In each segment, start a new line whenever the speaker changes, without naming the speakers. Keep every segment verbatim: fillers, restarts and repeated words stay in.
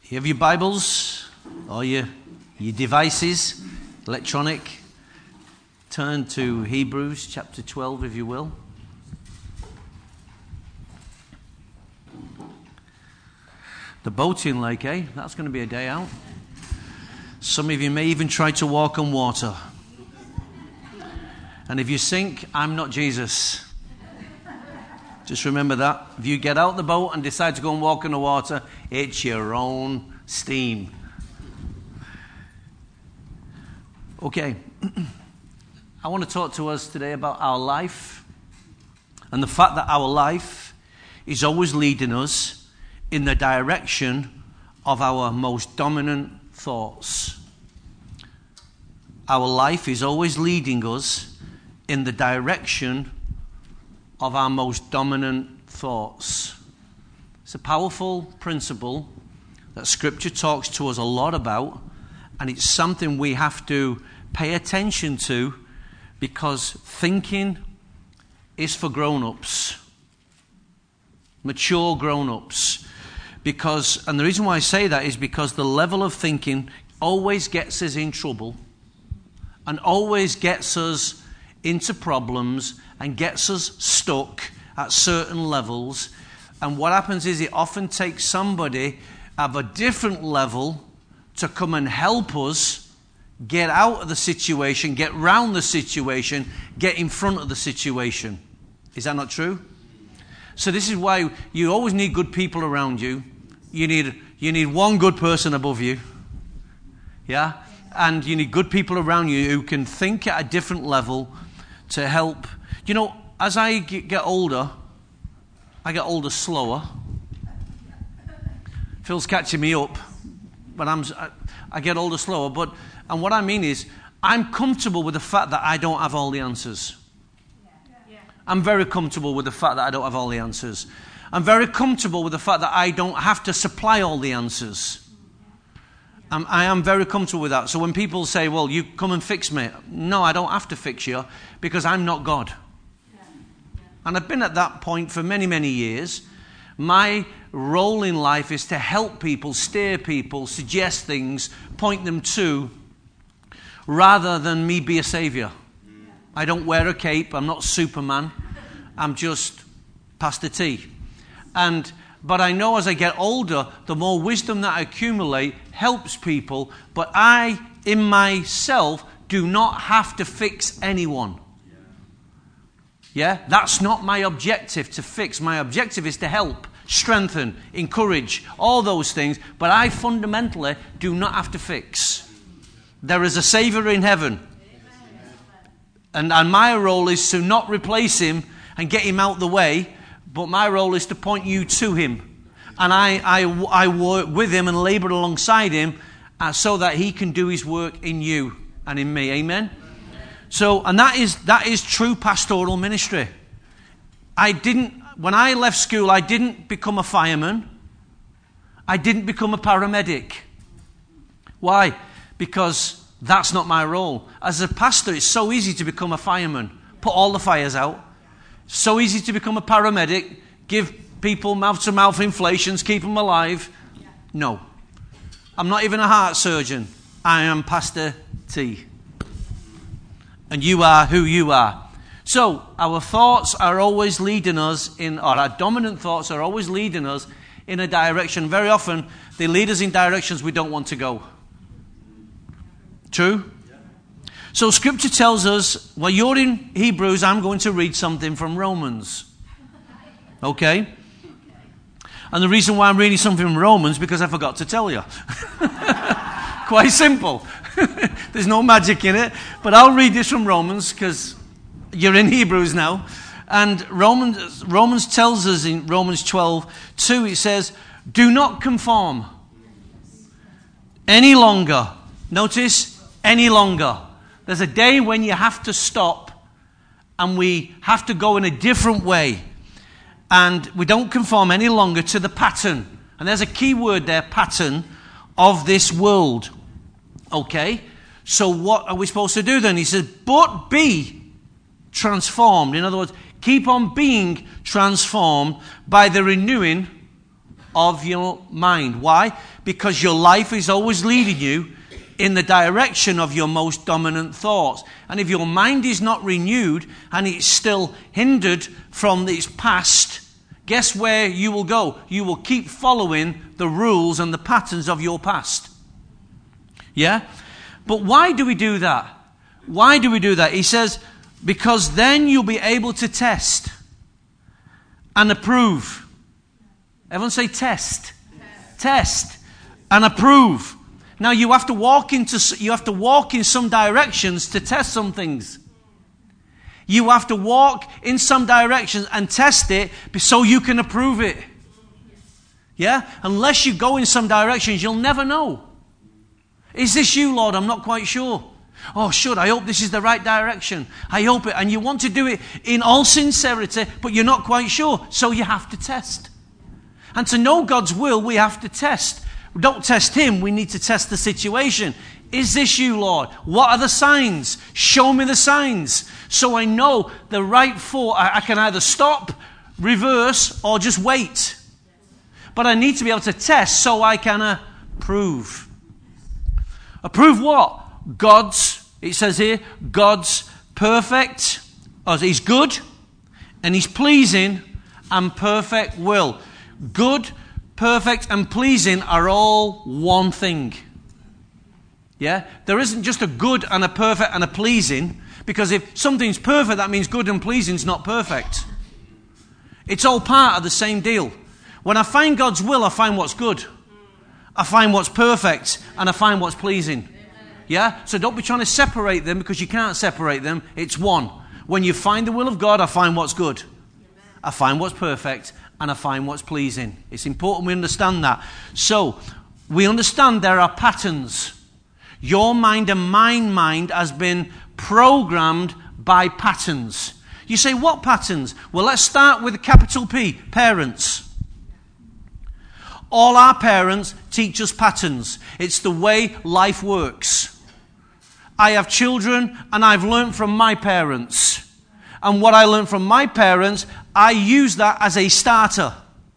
You have your Bibles or your, your devices, electronic. Turn to Hebrews chapter twelve, if you will. The boating lake, eh? That's going to be a day out. Some of you may even try to walk on water. And if you sink, I'm not Jesus. Just remember that. If you get out the boat and decide to go and walk in the water, it's your own steam. Okay. I want to talk to us today about our life and the fact that our life is always leading us in the direction of our most dominant thoughts. Our life is always leading us in the direction of our most dominant thoughts. It's a powerful principle that Scripture talks to us a lot about, and it's something we have to pay attention to because thinking is for grown-ups, mature grown-ups. Because, and the reason why I say that is because the level of thinking always gets us in trouble and always gets us into problems and gets us stuck at certain levels. And what happens is it often takes somebody of a different level to come and help us get out of the situation, get round the situation, get in front of the situation. Is that not true? So this is why you always need good people around you. You need you need one good person above you. Yeah? And you need good people around you who can think at a different level to help. You know, as I get older, I get older slower. Phil's catching me up, but I'm I get older slower. But and what I mean is, I'm comfortable with the fact that I don't have all the answers. I'm very comfortable with the fact that I don't have all the answers. I'm very comfortable with the fact that I don't have to supply all the answers. I'm, I am very comfortable with that. So when people say, well, you come and fix me. No, I don't have to fix you because I'm not God. And I've been at that point for many, many years. My role in life is to help people, steer people, suggest things, point them to, rather than me be a savior. I don't wear a cape. I'm not Superman. I'm just Pastor T. And but I know as I get older, the more wisdom that I accumulate helps people. But I, in myself, do not have to fix anyone. Yeah? That's not my objective, to fix. My objective is to help, strengthen, encourage, all those things. But I fundamentally do not have to fix. There is a Savior in heaven. And, and my role is to not replace him and get him out the way, but my role is to point you to him. And I, I, I work with him and labor alongside him uh, so that he can do his work in you and in me. Amen? So, and that is that is true pastoral ministry. I didn't, when I left school, I didn't become a fireman. I didn't become a paramedic. Why? Because that's not my role. As a pastor, it's so easy to become a fireman. Put all the fires out. So easy to become a paramedic. Give people mouth-to-mouth inflations. Keep them alive. No. I'm not even a heart surgeon. I am Pastor T. And you are who you are. So, our thoughts are always leading us in, or our dominant thoughts are always leading us in a direction. Very often, they lead us in directions we don't want to go. True? So Scripture tells us, well, you're in Hebrews, I'm going to read something from Romans. Okay? And the reason why I'm reading something from Romans, because I forgot to tell you. Quite simple. There's no magic in it. But I'll read this from Romans, because you're in Hebrews now. And Romans, Romans tells us in Romans twelve two, it says, do not conform any longer. Notice, any longer. There's a day when you have to stop and we have to go in a different way. And we don't conform any longer to the pattern. And there's a key word there, pattern, of this world. Okay? So what are we supposed to do then? He says, but be transformed. In other words, keep on being transformed by the renewing of your mind. Why? Because your life is always leading you in the direction of your most dominant thoughts. And if your mind is not renewed and it's still hindered from its past, guess where you will go? You will keep following the rules and the patterns of your past. Yeah? But why do we do that? Why do we do that? He says, because then you'll be able to test and approve. Everyone say test. Test. Test and approve. Now you have to walk into you have to walk in some directions to test some things. You have to walk in some directions and test it so you can approve it. Yeah? Unless you go in some directions, you'll never know. Is this you, Lord? I'm not quite sure. Oh, should I hope this is the right direction? I hope it. And you want to do it in all sincerity, but you're not quite sure. So you have to test. And to know God's will, we have to test. We don't test Him, we need to test the situation. Is this you, Lord? What are the signs? Show me the signs. So I know the right thought. I, I can either stop, reverse, or just wait. But I need to be able to test so I can approve. Approve what? God's, it says here, God's perfect, or He's good, and He's pleasing, and perfect will. Good, perfect, and pleasing are all one thing. Yeah? There isn't just a good and a perfect and a pleasing, because if something's perfect, that means good and pleasing is not perfect. It's all part of the same deal. When I find God's will, I find what's good. I find what's perfect, and I find what's pleasing. Yeah? So don't be trying to separate them, because you can't separate them. It's one. When you find the will of God, I find what's good. I find what's perfect, and I find what's pleasing. It's important we understand that. So, we understand there are patterns. Your mind and my mind has been programmed by patterns. You say, what patterns? Well, let's start with a capital P, parents. All our parents teach us patterns. It's the way life works. I have children and I've learned from my parents. And what I learned from my parents, I use that as a starter.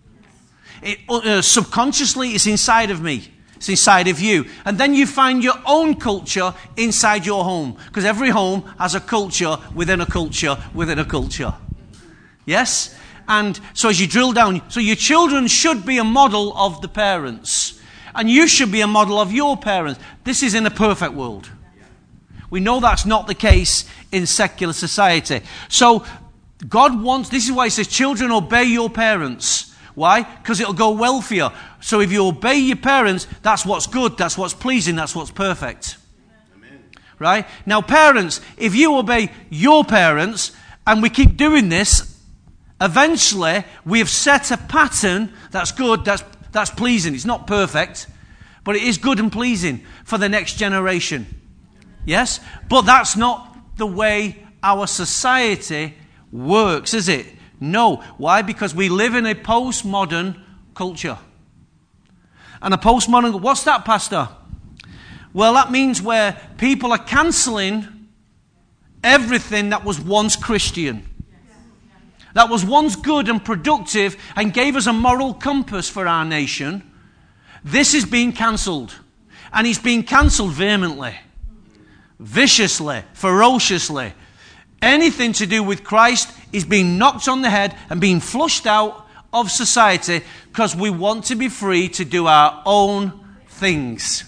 It, uh, subconsciously, it's inside of me. It's inside of you. And then you find your own culture inside your home. Because every home has a culture within a culture within a culture. Yes? And so as you drill down, so your children should be a model of the parents. And you should be a model of your parents. This is in a perfect world. We know that's not the case in secular society. So God wants, this is why He says, children, obey your parents. Why? Because it'll go well for you. So if you obey your parents, that's what's good, that's what's pleasing, that's what's perfect. Amen. Right? Now parents, if you obey your parents, and we keep doing this, eventually we have set a pattern that's good, that's, that's pleasing. It's not perfect, but it is good and pleasing for the next generation. Yes? But that's not the way our society works, is it? No. Why? Because we live in a postmodern culture. And a postmodern, what's that, Pastor? Well, that means where people are cancelling everything that was once Christian. That was once good and productive and gave us a moral compass for our nation. This is being cancelled. And it's being cancelled vehemently. Viciously, ferociously. Anything to do with Christ is being knocked on the head and being flushed out of society because we want to be free to do our own things.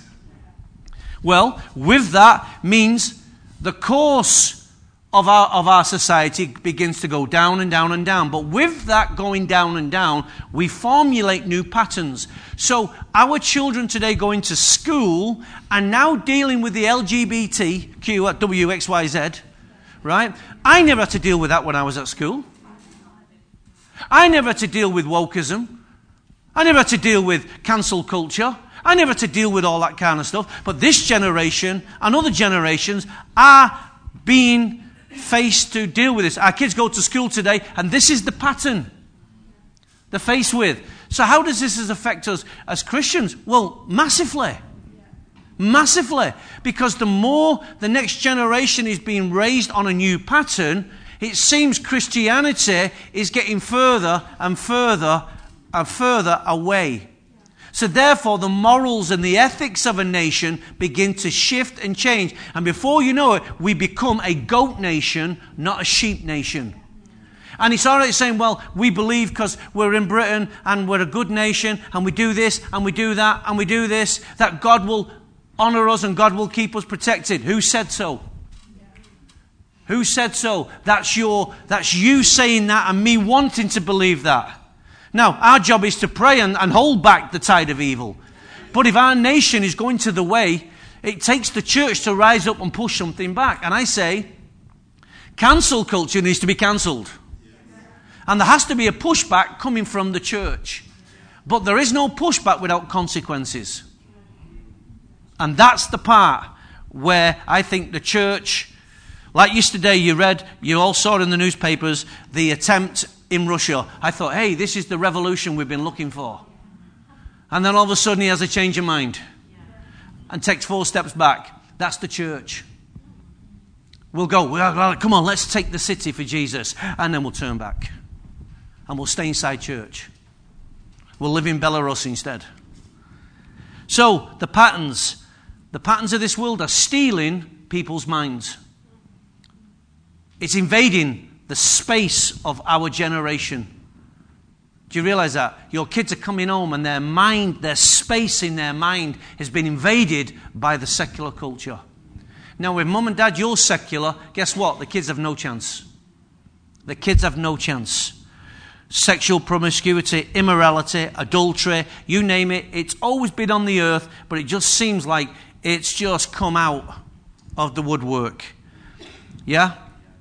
Well, with that means the course of our, of our society begins to go down and down and down. But with that going down and down, we formulate new patterns. So our children today going to school and now dealing with the L G B T Q at W X Y Z, right? I never had to deal with that when I was at school. I never had to deal with wokeism. I never had to deal with cancel culture. I never had to deal with all that kind of stuff. But this generation and other generations are being faced to deal with this. Our kids go to school today and this is the pattern they're faced with. So how does this affect us as Christians? Well, massively. Massively. Because the more the next generation is being raised on a new pattern, it seems Christianity is getting further and further and further away. So therefore, the morals and the ethics of a nation begin to shift and change. And before you know it, we become a goat nation, not a sheep nation. And it's all right saying, well, we believe because we're in Britain and we're a good nation and we do this and we do that and we do this, that God will honor us and God will keep us protected. Who said so? Who said so? That's your, that's you saying that and me wanting to believe that. Now, our job is to pray and, and hold back the tide of evil. But if our nation is going to the way, it takes the church to rise up and push something back. And I say, cancel culture needs to be cancelled. And there has to be a pushback coming from the church. But there is no pushback without consequences. And that's the part where I think the church, like yesterday you read, you all saw in the newspapers, the attempt in Russia. I thought, hey, this is the revolution we've been looking for. And then all of a sudden he has a change of mind. And takes four steps back. That's the church. We'll go, well, come on, let's take the city for Jesus. And then we'll turn back. And we'll stay inside church. We'll live in Belarus instead. So, the patterns, the patterns of this world are stealing people's minds. It's invading the space of our generation. Do you realize that? Your kids are coming home and their mind, their space in their mind has been invaded by the secular culture. Now, with mum and dad, you're secular, guess what? The kids have no chance. The kids have no chance. Sexual promiscuity, immorality, adultery, you name it, it's always been on the earth, but it just seems like it's just come out of the woodwork. Yeah?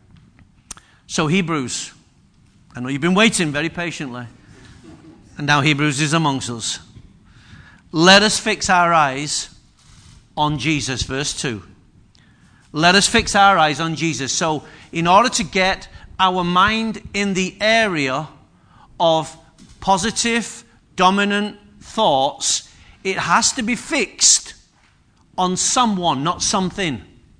So Hebrews, I know you've been waiting very patiently, and now Hebrews is amongst us. Let us fix our eyes on Jesus, verse two. Let us fix our eyes on Jesus. So in order to get our mind in the area of positive, dominant thoughts, it has to be fixed on someone, not something.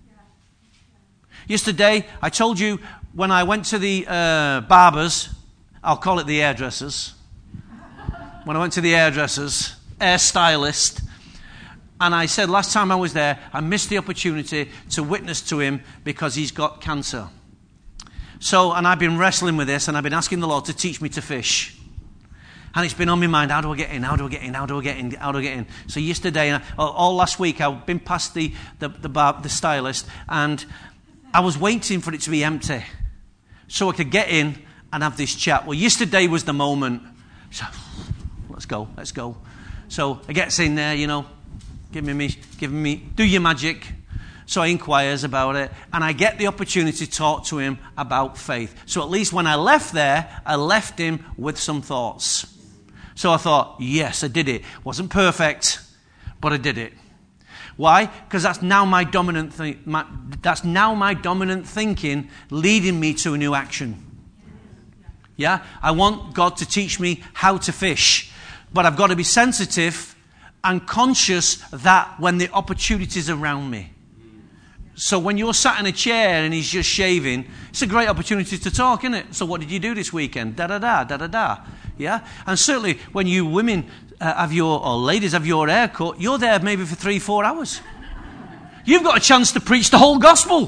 Yesterday, I told you when I went to the uh, barbers, I'll call it the hairdressers. When I went to the hairdressers, hair stylist, and I said last time I was there, I missed the opportunity to witness to him because he's got cancer. So, and I've been wrestling with this, and I've been asking the Lord to teach me to fish. And it's been on my mind, how do I get in, how do I get in, how do I get in, how do I get in? So yesterday, and I, all last week, I've been past the, the, the, bar, the stylist, and I was waiting for it to be empty so I could get in and have this chat. Well, yesterday was the moment. So, let's go, let's go. So I gets in there, you know, giving me, giving me, do your magic. So I inquires about it, and I get the opportunity to talk to him about faith. So at least when I left there, I left him with some thoughts. So I thought, yes, I did it. Wasn't perfect, but I did it. Why? Because that's now my dominant thi- my, that's now my dominant thinking leading me to a new action. Yeah? I want God to teach me how to fish, but I've got to be sensitive and conscious that when the opportunities around me. So when you're sat in a chair and he's just shaving, it's a great opportunity to talk, isn't it? So what did you do this weekend? Da-da-da, da-da-da. Yeah? And certainly when you women uh, have your, or ladies have your hair cut, you're there maybe for three, four hours. You've got a chance to preach the whole gospel.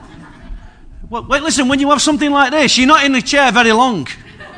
Well, wait, listen, when you have something like this, you're not in the chair very long.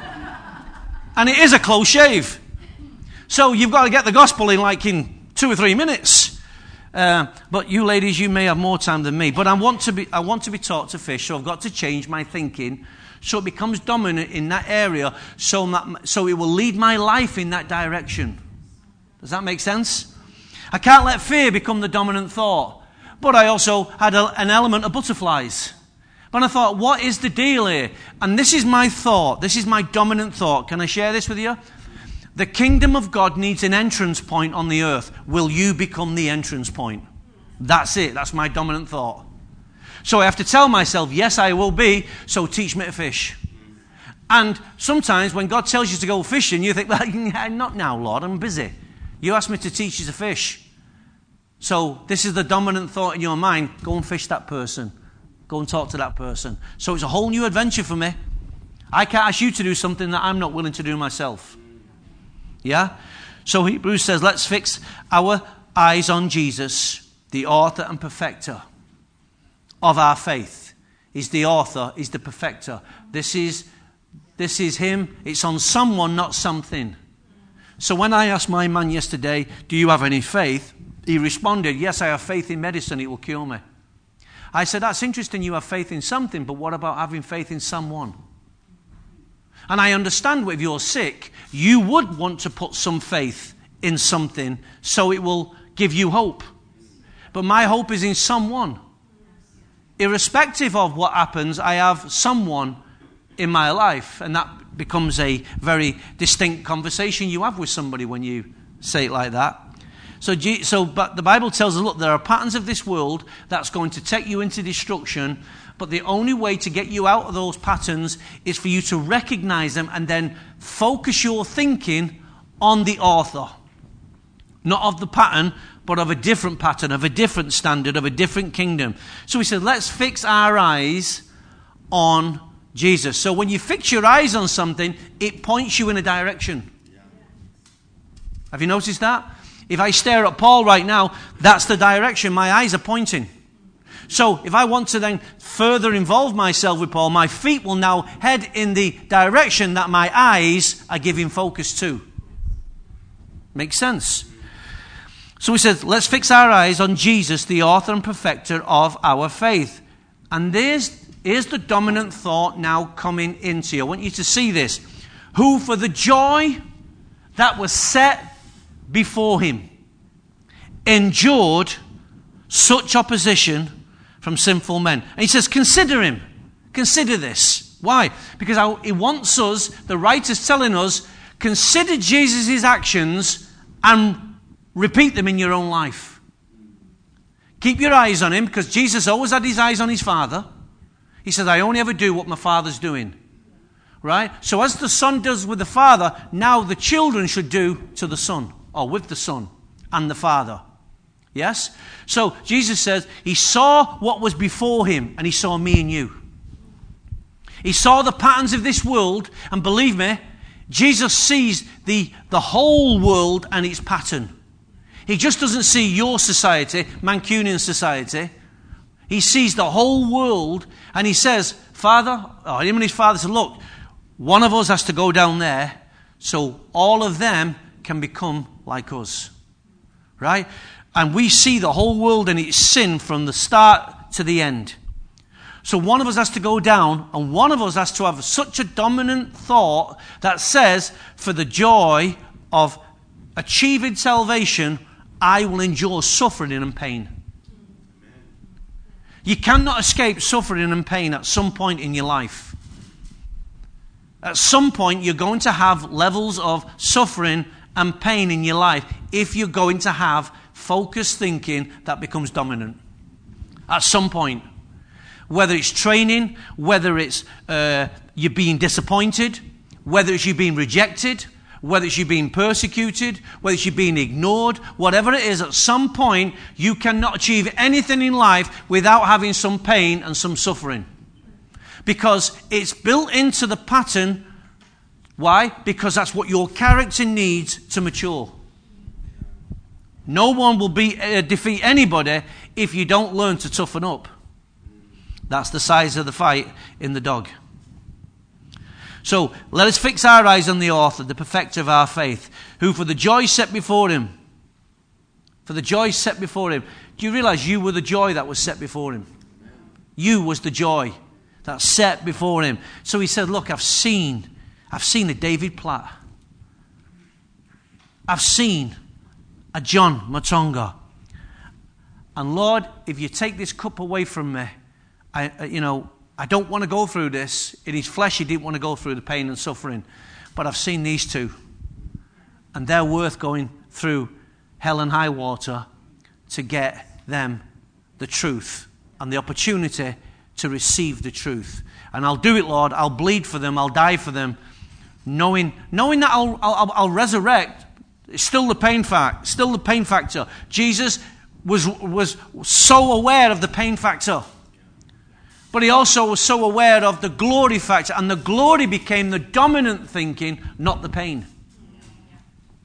And it is a close shave. So you've got to get the gospel in like in two or three minutes. Uh, but you ladies, you may have more time than me. But I want to be, I want to be taught to fish, so I've got to change my thinking, so it becomes dominant in that area, so that, so it will lead my life in that direction. Does that make sense? I can't let fear become the dominant thought. But I also had a, an element of butterflies. But I thought, what is the deal here? And this is my thought. This is my dominant thought. Can I share this with you? The kingdom of God needs an entrance point on the earth. Will you become the entrance point? That's it. That's my dominant thought. So I have to tell myself, yes, I will be, so teach me to fish. And sometimes when God tells you to go fishing, you think, well, not now, Lord, I'm busy. You asked me to teach you to fish. So this is the dominant thought in your mind. Go and fish that person. Go and talk to that person. So it's a whole new adventure for me. I can't ask you to do something that I'm not willing to do myself. Yeah? So Hebrews says, let's fix our eyes on Jesus, the author and perfecter of our faith. He's the author, he's the perfecter. This is, this is him. It's on someone, not something. So when I asked my man yesterday, do you have any faith? He responded, yes, I have faith in medicine, it will cure me. I said, that's interesting, you have faith in something, but what about having faith in someone? And I understand if you're sick, you would want to put some faith in something so it will give you hope. But my hope is in someone. Irrespective of what happens, I have someone in my life. And that becomes a very distinct conversation you have with somebody when you say it like that. So, so but the Bible tells us, look, there are patterns of this world that's going to take you into destruction. But the only way to get you out of those patterns is for you to recognize them and then focus your thinking on the author. Not of the pattern, but of a different pattern, of a different standard, of a different kingdom. So we said, let's fix our eyes on Jesus. So when you fix your eyes on something, it points you in a direction. Have you noticed that? If I stare at Paul right now, that's the direction my eyes are pointing. So if I want to then further involve myself with Paul, my feet will now head in the direction that my eyes are giving focus to. Makes sense? So he says, let's fix our eyes on Jesus, the author and perfecter of our faith. And there's, here's the dominant thought now coming into you. I want you to see this. Who for the joy that was set before him endured such opposition from sinful men. And he says, consider him. Consider this. Why? Because he wants us, the writer's telling us, consider Jesus' actions and repeat them in your own life. Keep your eyes on him, because Jesus always had his eyes on his Father. He says, I only ever do what my Father's doing. Right? So as the Son does with the Father, now the children should do to the Son, or with the Son and the Father. Yes? So Jesus says he saw what was before him, and he saw me and you. He saw the patterns of this world, and believe me, Jesus sees the, the whole world and its pattern. He just doesn't see your society, Mancunian society. He sees the whole world, and he says, Father, or him and his father said, look, one of us has to go down there so all of them can become like us. Right? And we see the whole world and its sin from the start to the end. So one of us has to go down, and one of us has to have such a dominant thought that says, for the joy of achieving salvation, I will endure suffering and pain. You cannot escape suffering and pain at some point in your life. At some point, you're going to have levels of suffering and pain in your life if you're going to have focused thinking that becomes dominant. At some point. Whether it's training, whether it's uh, you being disappointed, whether it's you being rejected, whether it's you being persecuted, whether it's you being ignored, whatever it is, at some point you cannot achieve anything in life without having some pain and some suffering. Because it's built into the pattern. Why? Because that's what your character needs to mature. No one will be, uh, defeat anybody if you don't learn to toughen up. That's the size of the fight in the dog. So let us fix our eyes on the author, the perfecter of our faith, who for the joy set before him, for the joy set before him. Do you realize you were the joy that was set before him? You was the joy that set before him. So he said, look, I've seen, I've seen a David Platt. I've seen a John Matonga. And Lord, if you take this cup away from me, I, you know, I don't want to go through this. In his flesh, he didn't want to go through the pain and suffering. But I've seen these two. And they're worth going through hell and high water to get them the truth and the opportunity to receive the truth. And I'll do it, Lord. I'll bleed for them. I'll die for them. Knowing, knowing that I'll, I'll, I'll resurrect. It's still the pain fact. Still the pain factor. Jesus was, was so aware of the pain factor. But he also was so aware of the glory factor. And the glory became the dominant thinking, not the pain.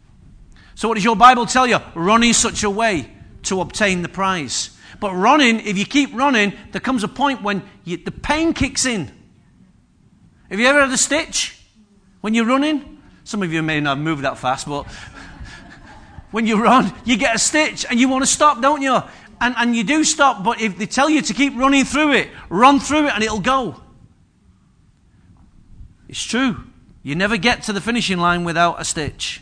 So what does your Bible tell you? Run in such a way to obtain the prize. But running, if you keep running, there comes a point when you, the pain kicks in. Have you ever had a stitch when you're running? Some of you may not move that fast, but when you run, you get a stitch and you want to stop, don't you? And, and you do stop, but if they tell you to keep running through it, run through it and it'll go. It's true. You never get to the finishing line without a stitch.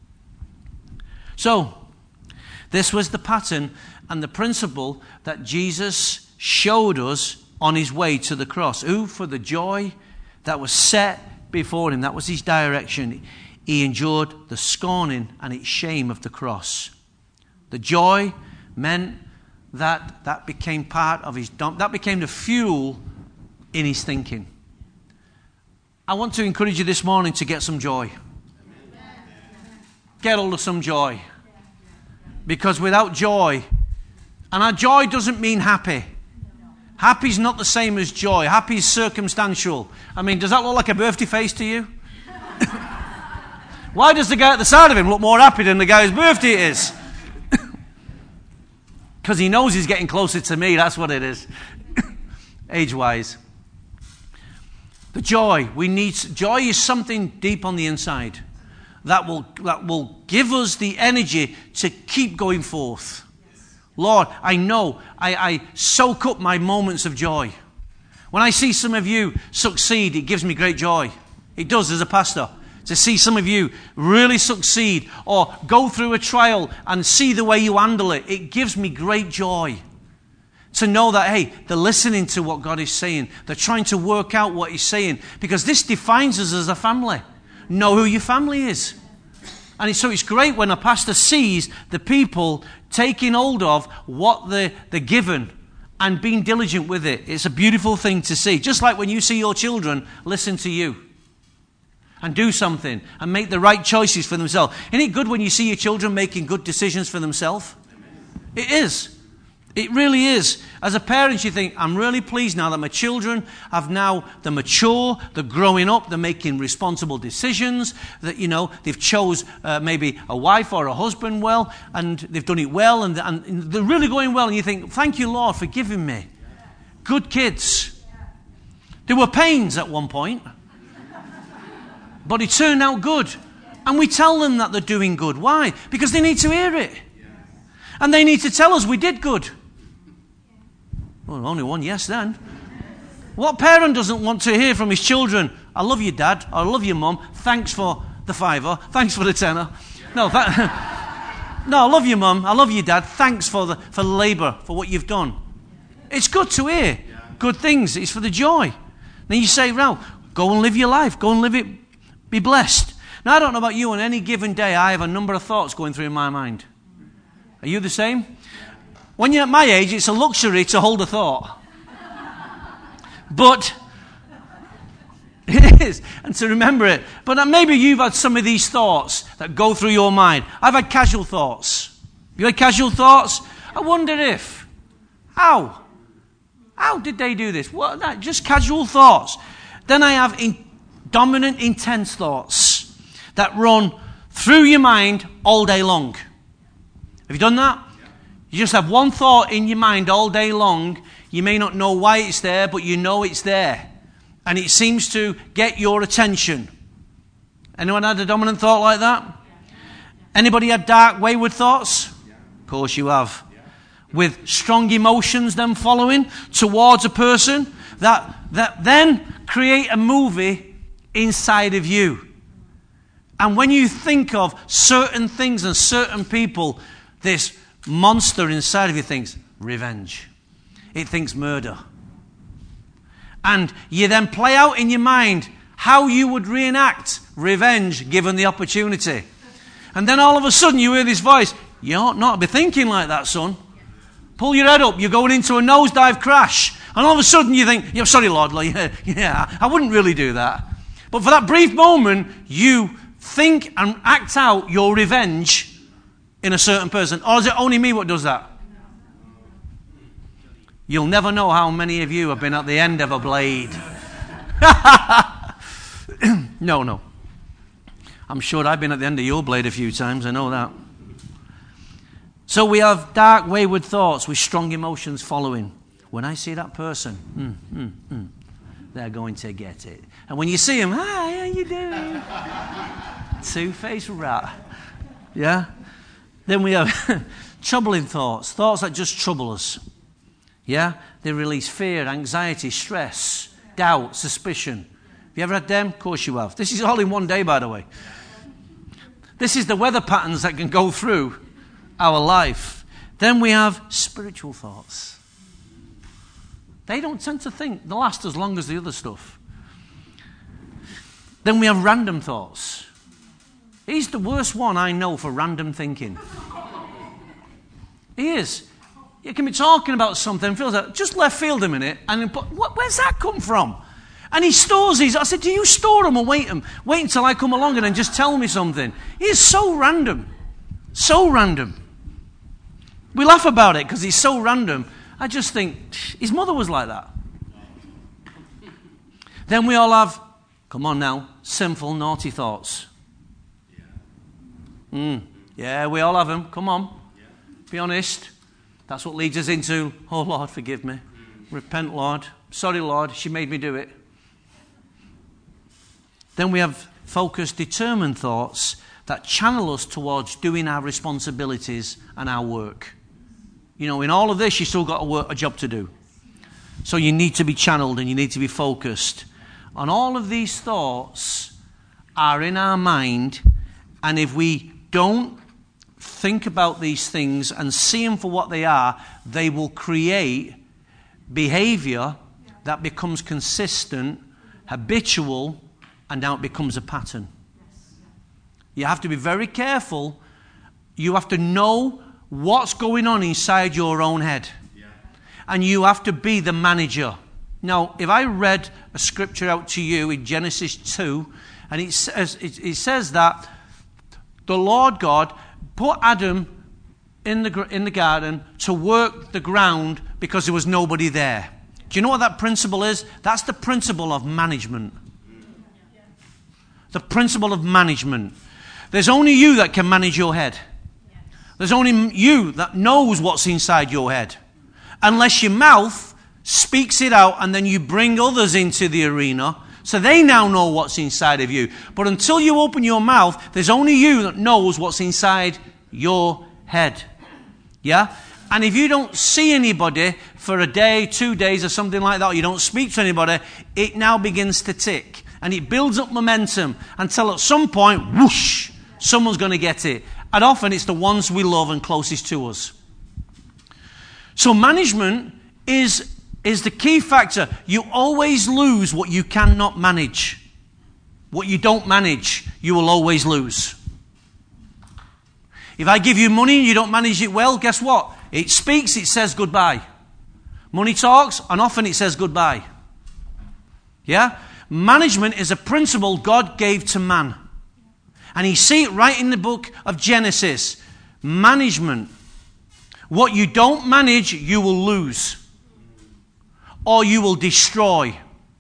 So, this was the pattern and the principle that Jesus showed us on his way to the cross. Who, for the joy that was set before him, that was his direction, he endured the scorning and its shame of the cross. The joy meant that that became part of his, that became the fuel in his thinking. I want to encourage you this morning to get some joy. Get hold of some joy. Because without joy, and our joy doesn't mean happy. Happy is not the same as joy. Happy is circumstantial. I mean, does that look like a birthday face to you? Why does the guy at the side of him look more happy than the guy whose birthday it is? Because he knows he's getting closer to me, that's what it is. Age-wise. The joy, we need, joy is something deep on the inside that will, that will give us the energy to keep going forth. Lord, I know I, I soak up my moments of joy. When I see some of you succeed, it gives me great joy. It does as a pastor. To see some of you really succeed or go through a trial and see the way you handle it, it gives me great joy. To know that, hey, they're listening to what God is saying. They're trying to work out what he's saying. Because this defines us as a family. Know who your family is. And so it's great when a pastor sees the people taking hold of what they're, they're given and being diligent with it. It's a beautiful thing to see. Just like when you see your children listen to you and do something and make the right choices for themselves. Isn't it good when you see your children making good decisions for themselves? It is. It really is. As a parent, you think, I'm really pleased now that my children have now, they're mature, they're growing up, they're making responsible decisions, that, you know, they've chose uh, maybe a wife or a husband well, and they've done it well, and, and they're really going well, and you think, thank you, Lord, for giving me good kids. There were pains at one point, but it turned out good. And we tell them that they're doing good. Why? Because they need to hear it. And they need to tell us we did good. Well, only one yes then. What parent doesn't want to hear from his children, I love you, Dad, or I love you, Mum, thanks for the fiver, thanks for the tenner. No, that, no, I love you, Mum, I love you, Dad, thanks for the for labour, for what you've done. It's good to hear good things. It's for the joy. Then you say, well, go and live your life, go and live it, be blessed. Now, I don't know about you, on any given day, I have a number of thoughts going through my mind. Are you the same? When you're at my age, it's a luxury to hold a thought. But it is, and to remember it. But maybe you've had some of these thoughts that go through your mind. I've had casual thoughts. You had casual thoughts? I wonder if. How? How did they do this? What? That, just casual thoughts. Then I have in, dominant, intense thoughts that run through your mind all day long. Have you done that? You just have one thought in your mind all day long. You may not know why it's there, but you know it's there. And it seems to get your attention. Anyone had a dominant thought like that? Anybody had dark, wayward thoughts? Of course you have. With strong emotions then following towards a person that, that then create a movie inside of you. And when you think of certain things and certain people, this monster inside of you thinks revenge. It thinks murder. And you then play out in your mind how you would reenact revenge given the opportunity. And then all of a sudden you hear this voice, you ought not to be thinking like that, son. Pull your head up, you're going into a nosedive crash. And all of a sudden you think, yeah, sorry, Lord, yeah, yeah, I wouldn't really do that. But for that brief moment, you think and act out your revenge in a certain person. Or is it only me what does that? You'll never know how many of you have been at the end of a blade. No, no. I'm sure I've been at the end of your blade a few times. I know that. So we have dark, wayward thoughts with strong emotions following. When I see that person, mm, mm, mm, they're going to get it. And when you see them, hi, how you doing? Two-faced rat. Yeah? Then we have troubling thoughts, thoughts that just trouble us. Yeah? They release fear, anxiety, stress, doubt, suspicion. Have you ever had them? Of course you have. This is all in one day, by the way. This is the weather patterns that can go through our life. Then we have spiritual thoughts. They don't tend to think. They last as long as the other stuff. Then we have random thoughts. He's the worst one I know for random thinking. He is. You can be talking about something, feels like just left field a minute, and then put, what, where's that come from? And he stores these. I said, do you store them or wait them? Wait until I come along and then just tell me something. He is so random. So random. We laugh about it because he's so random. I just think, his mother was like that. Then we all have, come on now, sinful, naughty thoughts. Mm, yeah, we all have them. Come on. Be honest. That's what leads us into, oh, Lord, forgive me. Repent, Lord. Sorry, Lord, she made me do it. Then we have focused, determined thoughts that channel us towards doing our responsibilities and our work. You know, in all of this, you've still got a, work, a job to do. So you need to be channeled and you need to be focused. And all of these thoughts are in our mind, and if we don't think about these things and see them for what they are, they will create behavior that becomes consistent, habitual, and now it becomes a pattern. You have to be very careful. You have to know what's going on inside your own head. And you have to be the manager. Now, if I read a scripture out to you in Genesis two, and it says, it, it says that the Lord God put Adam in the, in the garden to work the ground because there was nobody there. Do you know what that principle is? That's the principle of management. The principle of management. There's only you that can manage your head. There's only you that knows what's inside your head. Unless your mouth speaks it out and then you bring others into the arena so they now know what's inside of you. But until you open your mouth, there's only you that knows what's inside your head. Yeah? And if you don't see anybody for a day, two days or something like that, or you don't speak to anybody, it now begins to tick. And it builds up momentum until at some point, whoosh, someone's going to get it. And often it's the ones we love and closest to us. So management is, is the key factor. You always lose what you cannot manage. What you don't manage, you will always lose. If I give you money and you don't manage it well, guess what? It speaks, it says goodbye. Money talks, and often it says goodbye. Yeah? Management is a principle God gave to man. And you see it right in the book of Genesis. Management. What you don't manage, you will lose. Or you will destroy.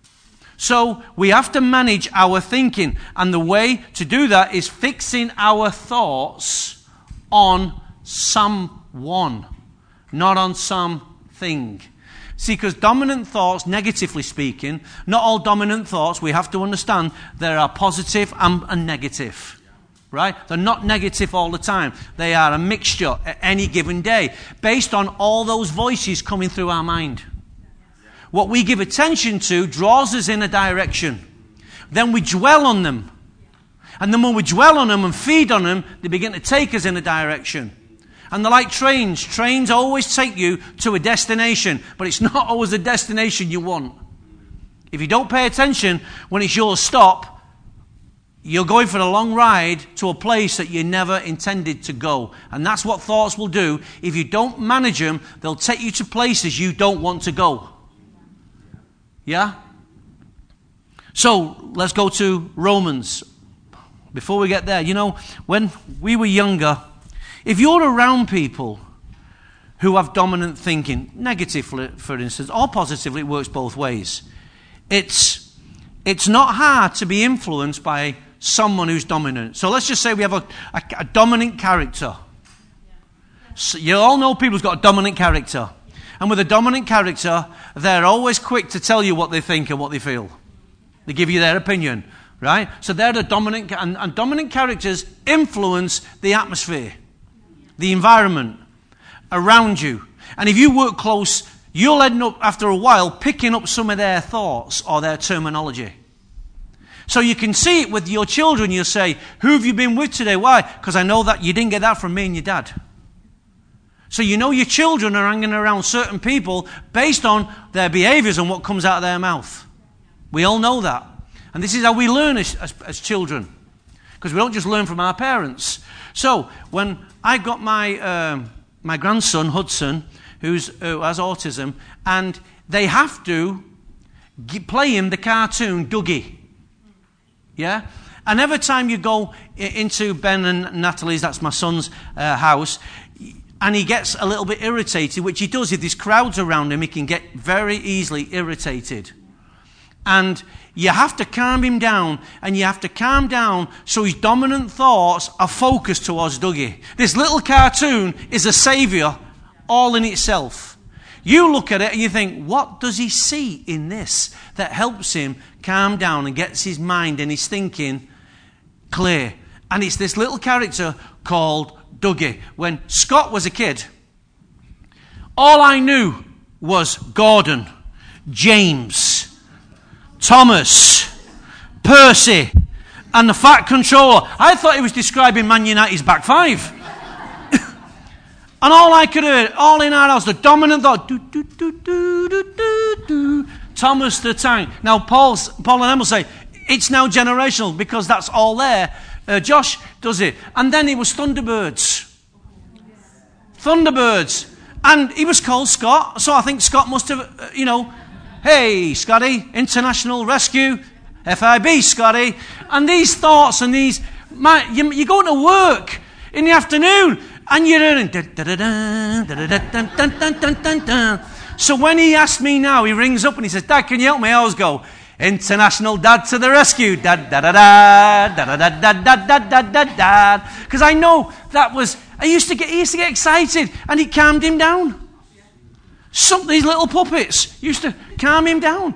So we have to manage our thinking. And the way to do that is fixing our thoughts on someone, not on something. See, because dominant thoughts, negatively speaking, not all dominant thoughts, we have to understand, there are positive and, and negative. Right? They're not negative all the time. They are a mixture at any given day, based on all those voices coming through our mind. What we give attention to draws us in a direction. Then we dwell on them. And the more we dwell on them and feed on them, they begin to take us in a direction. And they're like trains. Trains always take you to a destination, but it's not always the destination you want. If you don't pay attention when it's your stop, you're going for a long ride to a place that you never intended to go. And that's what thoughts will do. If you don't manage them, they'll take you to places you don't want to go. Yeah? So, let's go to Romans. Before we get there, you know, when we were younger, if you're around people who have dominant thinking, negatively, for instance, or positively, it works both ways. It's, it's not hard to be influenced by someone who's dominant. So let's just say we have a, a, a dominant character. So you all know people who've got a dominant character. And with a dominant character, they're always quick to tell you what they think and what they feel. They give you their opinion, right? So they're the dominant, and, and dominant characters influence the atmosphere, the environment around you. And if you work close, you'll end up, after a while, picking up some of their thoughts or their terminology. So you can see it with your children. You'll say, who have you been with today? Why? Because I know that you didn't get that from me and your dad. So you know your children are hanging around certain people based on their behaviors and what comes out of their mouth. We all know that. And this is how we learn as, as, as children. Because we don't just learn from our parents. So when I got my um, my grandson, Hudson, who's, who has autism, and they have to g- play him the cartoon Dougie. Yeah? And every time you go into Ben and Natalie's, that's my son's uh, house, and he gets a little bit irritated, which he does. If there's crowds around him, he can get very easily irritated. And you have to calm him down, and you have to calm down so his dominant thoughts are focused towards Dougie. This little cartoon is a saviour all in itself. You look at it and you think, what does he see in this that helps him calm down and gets his mind and his thinking clear? And it's this little character called Dougie. When Scott was a kid, all I knew was Gordon, James, Thomas, Percy, and the Fat Controller. I thought he was describing Man United's back five. And all I could hear, all in our house, the dominant thought, do, do, do, do, do, do, do. Thomas the Tank. Now, Paul's, Paul and Emma say, it's now generational because that's all there. Uh, Josh does it. And then it was Thunderbirds. Thunderbirds. And he was called Scott, so I think Scott must have, uh, you know, hey, Scotty, International Rescue, F I B, Scotty. And these thoughts and these, my, you, you're going to work in the afternoon, and you're hearing, so when he asked me now, he rings up and he says, Dad, can you help me? I always go, International Dad to the rescue, dad, da da da, da da da da da da da da, because I know that was, I used to get, he used to get excited, and it calmed him down. Some these little puppets used to calm him down.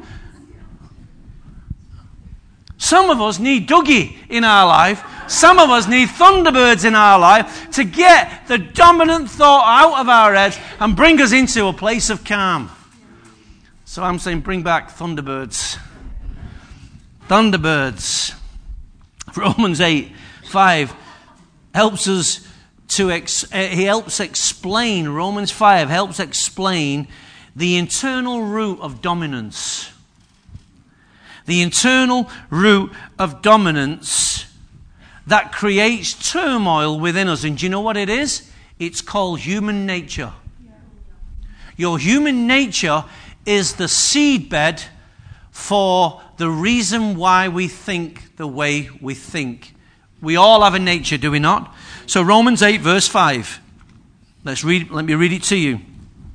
Some of us need Dougie in our life. Some of us need Thunderbirds in our life to get the dominant thought out of our heads and bring us into a place of calm. So I'm saying bring back Thunderbirds. Thunderbirds. Romans eight five helps us to, ex- uh, he helps explain, Romans five helps explain the internal root of dominance. The internal root of dominance that creates turmoil within us. And do you know what it is? It's called human nature. Your human nature is the seedbed for the reason why we think the way we think. We all have a nature, do we not? So Romans eight verse five. Let's read, let me read it to you.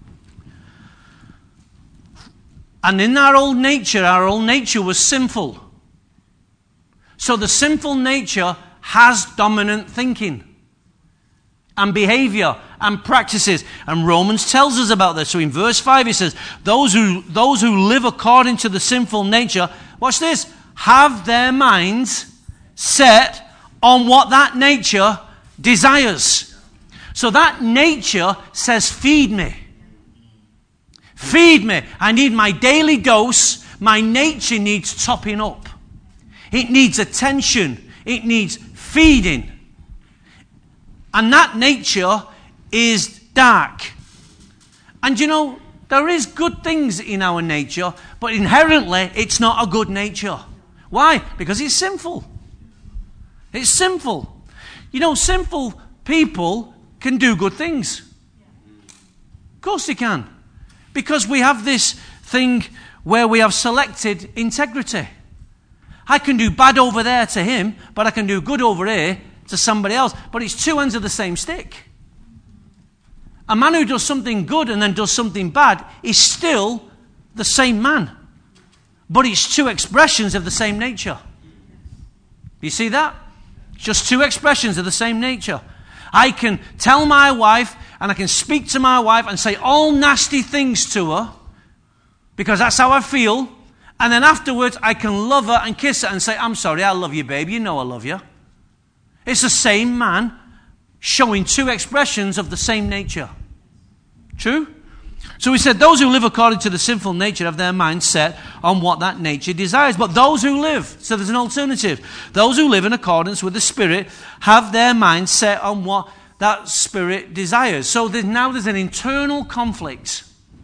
And in our old nature, our old nature was sinful. So the sinful nature has dominant thinking and behavior and practices. And Romans tells us about this. So in verse five it says, those who, those who live according to the sinful nature, watch this, have their minds set on what that nature desires. So that nature says, feed me. Feed me. I need my daily dose. My nature needs topping up. It needs attention. It needs feeding. And that nature is dark. And you know, there is good things in our nature, but inherently it's not a good nature. Why? Because it's sinful. It's sinful. You know, sinful people can do good things. Of course they can. Because we have this thing where we have selected integrity. I can do bad over there to him, but I can do good over here to somebody else. But it's two ends of the same stick. A man who does something good and then does something bad is still the same man. But it's two expressions of the same nature. You see that? Just two expressions of the same nature. I can tell my wife and I can speak to my wife and say all nasty things to her because that's how I feel. And then afterwards, I can love her and kiss her and say, I'm sorry, I love you, babe. You know I love you. It's the same man showing two expressions of the same nature. True? So he said, those who live according to the sinful nature have their mind set on what that nature desires. But those who live, so there's an alternative. Those who live in accordance with the Spirit have their mind set on what that Spirit desires. So there's, now there's an internal conflict.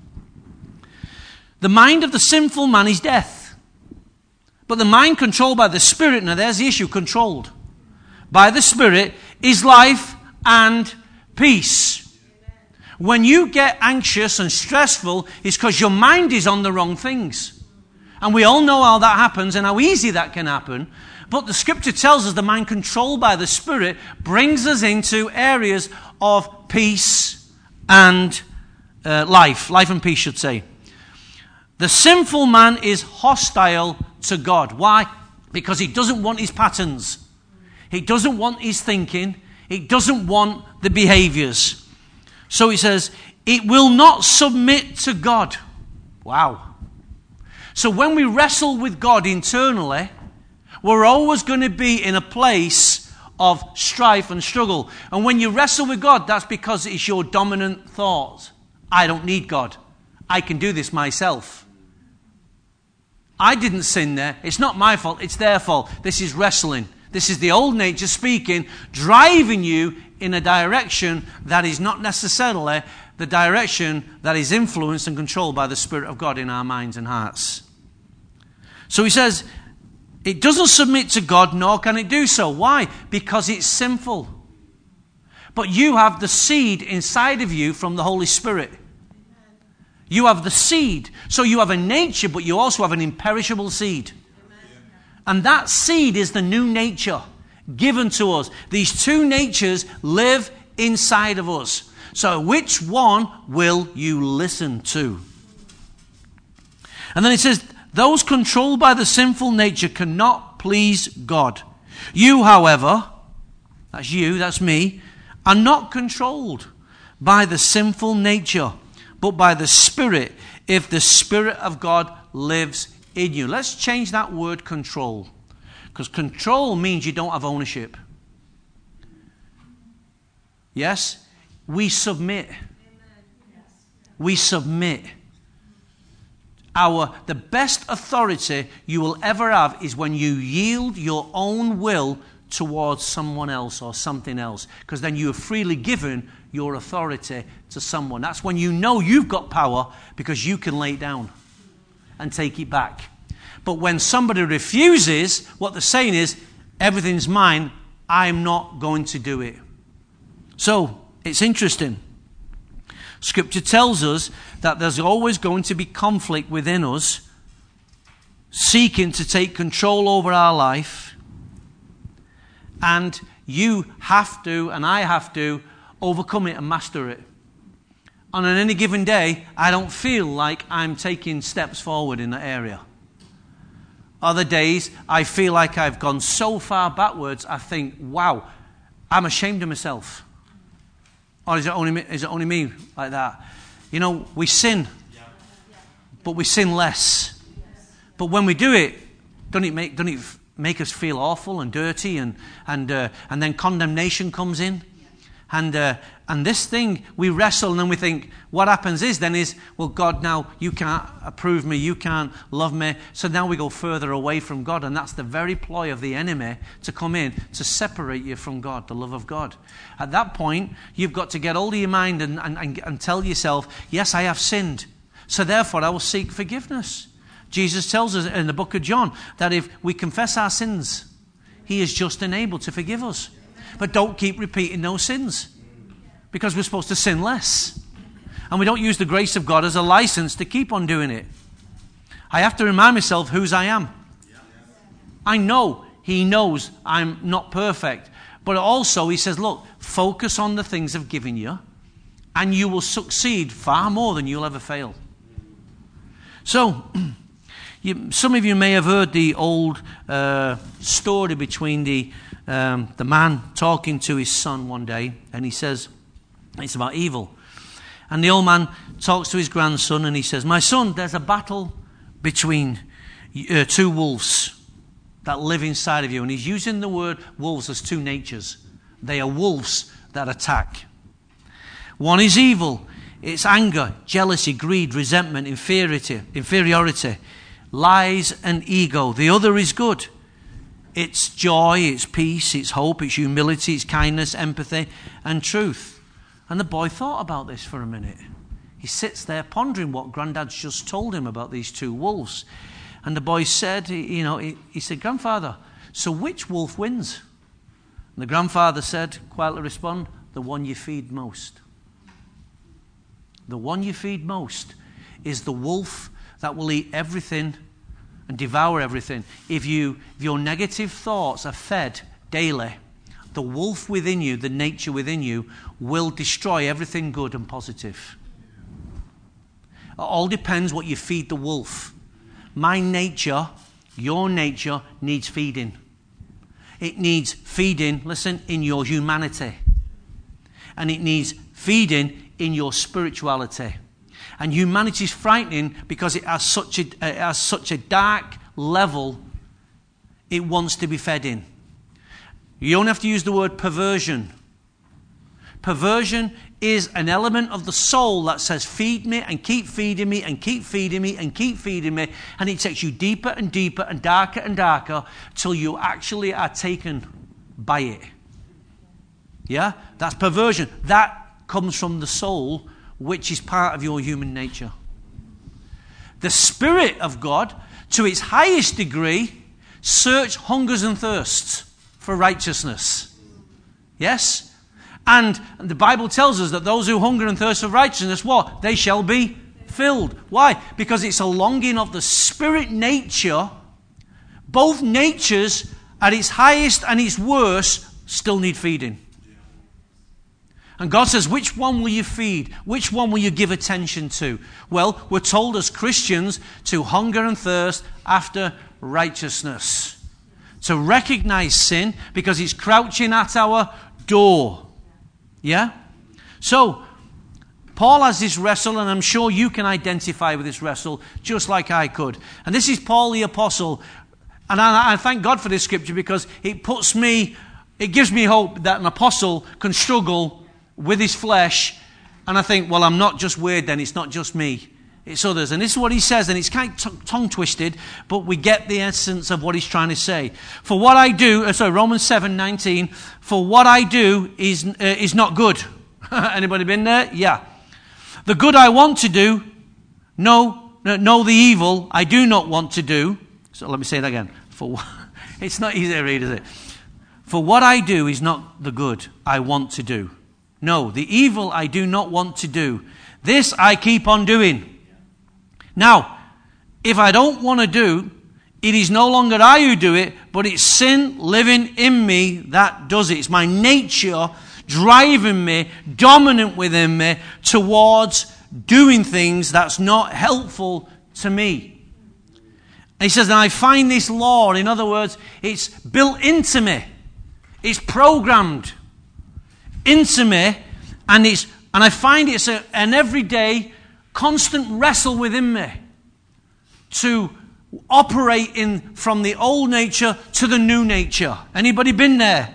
The mind of the sinful man is death. But the mind controlled by the Spirit, now there's the issue, controlled by the Spirit, is life and peace. When you get anxious and stressful, it's because your mind is on the wrong things. And we all know how that happens and how easy that can happen. But the Scripture tells us the mind controlled by the Spirit brings us into areas of peace and uh, life. Life and peace, should say. The sinful man is hostile to God. Why? Because he doesn't want his patterns. He doesn't want his thinking. He doesn't want the behaviors. So he says, it will not submit to God. Wow. So when we wrestle with God internally, we're always going to be in a place of strife and struggle. And when you wrestle with God, that's because it's your dominant thought. I don't need God. I can do this myself. I didn't sin there. It's not my fault. It's their fault. This is wrestling. This is the old nature speaking, driving you in a direction that is not necessarily the direction that is influenced and controlled by the Spirit of God in our minds and hearts. So he says, it doesn't submit to God, nor can it do so. Why? Because it's sinful. But you have the seed inside of you from the Holy Spirit. You have the seed. So you have a nature, but you also have an imperishable seed. And that seed is the new nature given to us. These two natures live inside of us. So which one will you listen to? And then it says, those controlled by the sinful nature cannot please God. You, however, that's you, that's me, are not controlled by the sinful nature, but by the Spirit, if the Spirit of God lives in you. Let's change that word control. Because control means you don't have ownership. Yes? We submit. We submit. Our, the best authority you will ever have is when you yield your own will towards someone else or something else. Because then you have freely given your authority to someone. That's when you know you've got power because you can lay it down and take it back. But when somebody refuses, what they're saying is, everything's mine, I'm not going to do it. So, it's interesting. Scripture tells us that there's always going to be conflict within us, seeking to take control over our life. And you have to, and I have to, overcome it and master it. And on any given day, I don't feel like I'm taking steps forward in that area. Other days, I feel like I've gone so far backwards, I think, wow, I'm ashamed of myself. Or is it only me, is it only me like that? You know, we sin, but we sin less. But when we do it, doesn't it make, doesn't it make us feel awful and dirty, and and uh, and then condemnation comes in? And uh, and this thing, we wrestle and then we think, what happens is then is, well, God, now you can't approve me, you can't love me. So now we go further away from God. And that's the very ploy of the enemy to come in to separate you from God, the love of God. At that point, you've got to get hold of your mind and, and, and, and tell yourself, yes, I have sinned. So therefore, I will seek forgiveness. Jesus tells us in the book of John that if we confess our sins, he is just and able to forgive us. But don't keep repeating those sins, because we're supposed to sin less. And we don't use the grace of God as a license to keep on doing it. I have to remind myself whose I am. I know he knows I'm not perfect. But also he says, look, focus on the things I've given you, and you will succeed far more than you'll ever fail. So, you, some of you may have heard the old uh, story between the Um, the man talking to his son one day, and he says, It's about evil. And the old man talks to his grandson and he says, my son, there's a battle between uh, two wolves that live inside of you. And he's using the word wolves as two natures. They are wolves that attack. One is evil. It's anger, jealousy, greed, resentment, inferiority, inferiority, lies and ego. The other is good. It's joy, it's peace, it's hope, it's humility, it's kindness, empathy, and truth. And the boy thought about this for a minute. He sits there pondering what Granddad's just told him about these two wolves. And the boy said, you know, he, he said, Grandfather, so which wolf wins? And the grandfather said, quietly respond, the one you feed most. The one you feed most is the wolf that will eat everything and devour everything. If you, if your negative thoughts are fed daily, the wolf within you, the nature within you, will destroy everything good and positive. It all depends what you feed the wolf. My nature, your nature, needs feeding. It needs feeding, listen, in your humanity. And it needs feeding in your spirituality. And humanity is frightening because it has such a, it has such a dark level it wants to be fed in. You don't have to use the word perversion. Perversion is an element of the soul that says, feed me and keep feeding me and keep feeding me and keep feeding me. And it takes you deeper and deeper and darker and darker till you actually are taken by it. Yeah? That's perversion. That comes from the soul, which is part of your human nature. The Spirit of God, to its highest degree, search hungers and thirsts for righteousness. Yes? And the Bible tells us that those who hunger and thirst for righteousness, what? They shall be filled. Why? Because it's a longing of the spirit nature. Both natures, at its highest and its worst, still need feeding. And God says, which one will you feed? Which one will you give attention to? Well, we're told as Christians to hunger and thirst after righteousness. To recognize sin because it's crouching at our door. Yeah? So, Paul has this wrestle, and I'm sure you can identify with this wrestle just like I could. And this is Paul the Apostle. And I, I thank God for this scripture because it puts me, it gives me hope that an apostle can struggle with his flesh. And I think, well, I'm not just weird then, it's not just me. It's others. And this is what he says, and it's kind of t- tongue-twisted, but we get the essence of what he's trying to say. For what I do, uh, sorry, Romans seven nineteen, for what I do is uh, is not good. Anybody been there? Yeah. The good I want to do, no, no, the evil I do not want to do. So let me say that again. For it's not easy to read, is it? For what I do is not the good I want to do. No, the evil I do not want to do. This I keep on doing. Now, if I don't want to do, it is no longer I who do it, but it's sin living in me that does it. It's my nature driving me, dominant within me, towards doing things that's not helpful to me. And he says, and I find this law, in other words, it's built into me. It's programmed into me, and it's and I find it's a, an everyday constant wrestle within me to operate in from the old nature to the new nature. Anybody been there?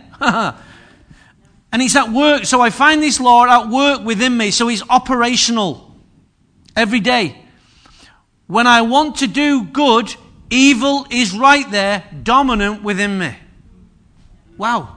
And it's at work. So I find this law at work within me. So it's operational every day. When I want to do good, evil is right there, dominant within me. Wow.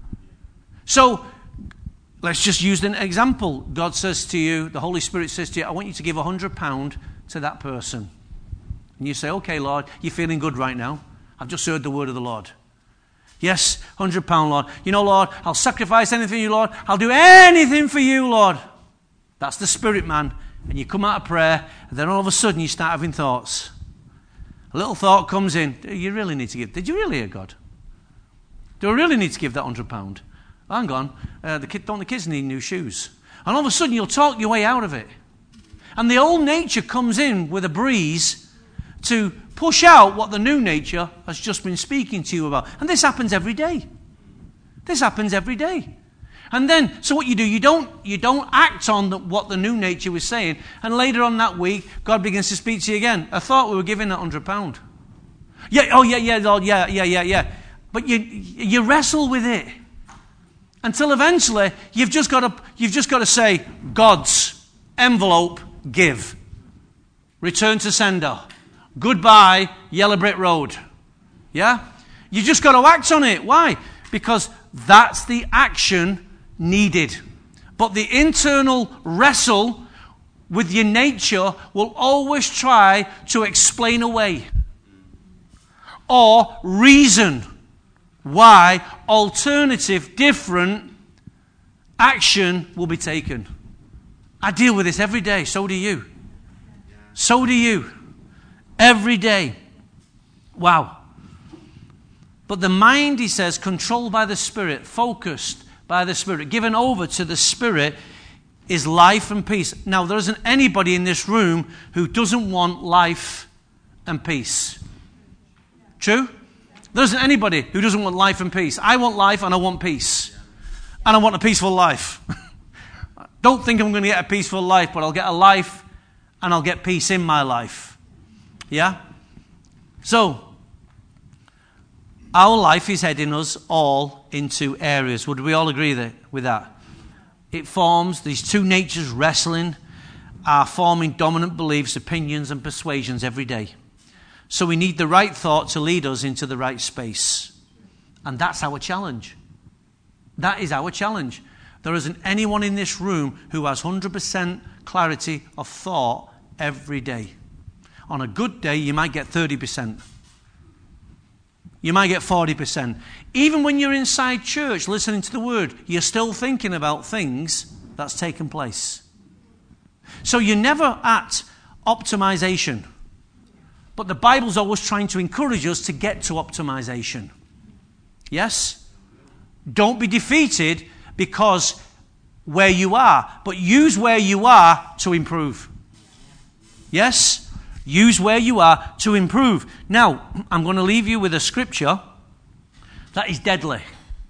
So let's just use an example. God says to you, the Holy Spirit says to you, I want you to give one hundred pounds to that person. And you say, okay, Lord, you're feeling good right now. I've just heard the word of the Lord. Yes, one hundred pounds, Lord. You know, Lord, I'll sacrifice anything for you, Lord. I'll do anything for you, Lord. That's the spirit man. And you come out of prayer, and then all of a sudden you start having thoughts. A little thought comes in. Do you really need to give? Did you really hear God? Do I really need to give that one hundred pounds? Hang on, uh, the kid, don't the kids need new shoes? And all of a sudden you'll talk your way out of it. And the old nature comes in with a breeze to push out what the new nature has just been speaking to you about. And this happens every day. This happens every day. And then, so what you do, you don't you don't act on the, what the new nature was saying. And later on that week, God begins to speak to you again. I thought we were giving that one hundred pounds. Yeah, oh yeah, yeah, Lord, yeah, yeah, yeah, yeah. But you you wrestle with it until eventually you've just got to you've just got to say, God's envelope, give. Return to sender. Goodbye, Yellow Brick Road. Yeah? You just got to act on it. Why? Because that's the action needed. But the internal wrestle with your nature will always try to explain away or reason why alternative, different action will be taken. I deal with this every day. So do you. So do you. Every day. Wow. But the mind, he says, controlled by the Spirit, focused by the Spirit, given over to the Spirit, is life and peace. Now, there isn't anybody in this room who doesn't want life and peace. True? There isn't anybody who doesn't want life and peace. I want life and I want peace. And I want a peaceful life. Don't think I'm going to get a peaceful life, but I'll get a life and I'll get peace in my life. Yeah? So, our life is heading us all into areas. Would we all agree that, with that? It forms, these two natures wrestling, are forming dominant beliefs, opinions and persuasions every day. So we need the right thought to lead us into the right space. And that's our challenge. That is our challenge. There isn't anyone in this room who has one hundred percent clarity of thought every day. On a good day, you might get thirty percent. You might get forty percent. Even when you're inside church listening to the word, you're still thinking about things that's taken place. So you're never at optimization. But the Bible's always trying to encourage us to get to optimization. Yes? Don't be defeated because where you are, but use where you are to improve. Yes? Use where you are to improve. Now, I'm going to leave you with a scripture that is deadly.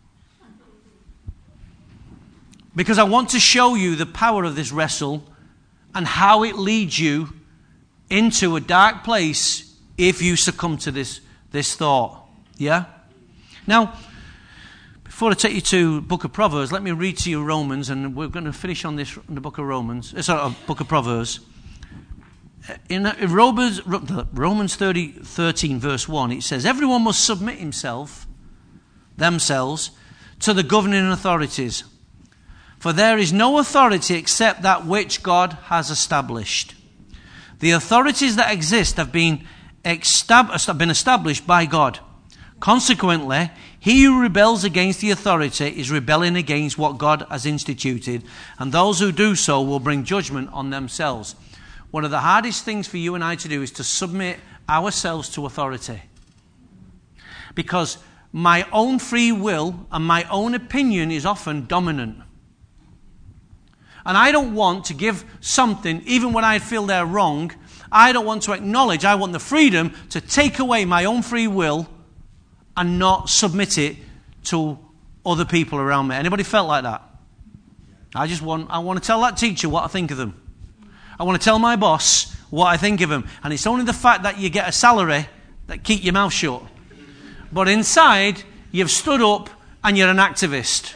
Because I want to show you the power of this wrestle and how it leads you into a dark place if you succumb to this, this thought. Yeah? Now, before I take you to the book of Proverbs, let me read to you Romans, and we're going to finish on this in the book of Romans. Sorry, book of Proverbs. In Romans, Romans thirty, thirteen, verse one, it says, everyone must submit himself, themselves, to the governing authorities. For there is no authority except that which God has established. The authorities that exist have been, extab- have been established by God. Consequently, he who rebels against the authority is rebelling against what God has instituted, and those who do so will bring judgment on themselves. One of the hardest things for you and I to do is to submit ourselves to authority. Because my own free will and my own opinion is often dominant. And I don't want to give something, even when I feel they're wrong, I don't want to acknowledge, I want the freedom to take away my own free will and not submit it to other people around me. Anybody felt like that? I just want, I want to tell that teacher what I think of them. I want to tell my boss what I think of him. And it's only the fact that you get a salary that keep your mouth shut. But inside, you've stood up and you're an activist.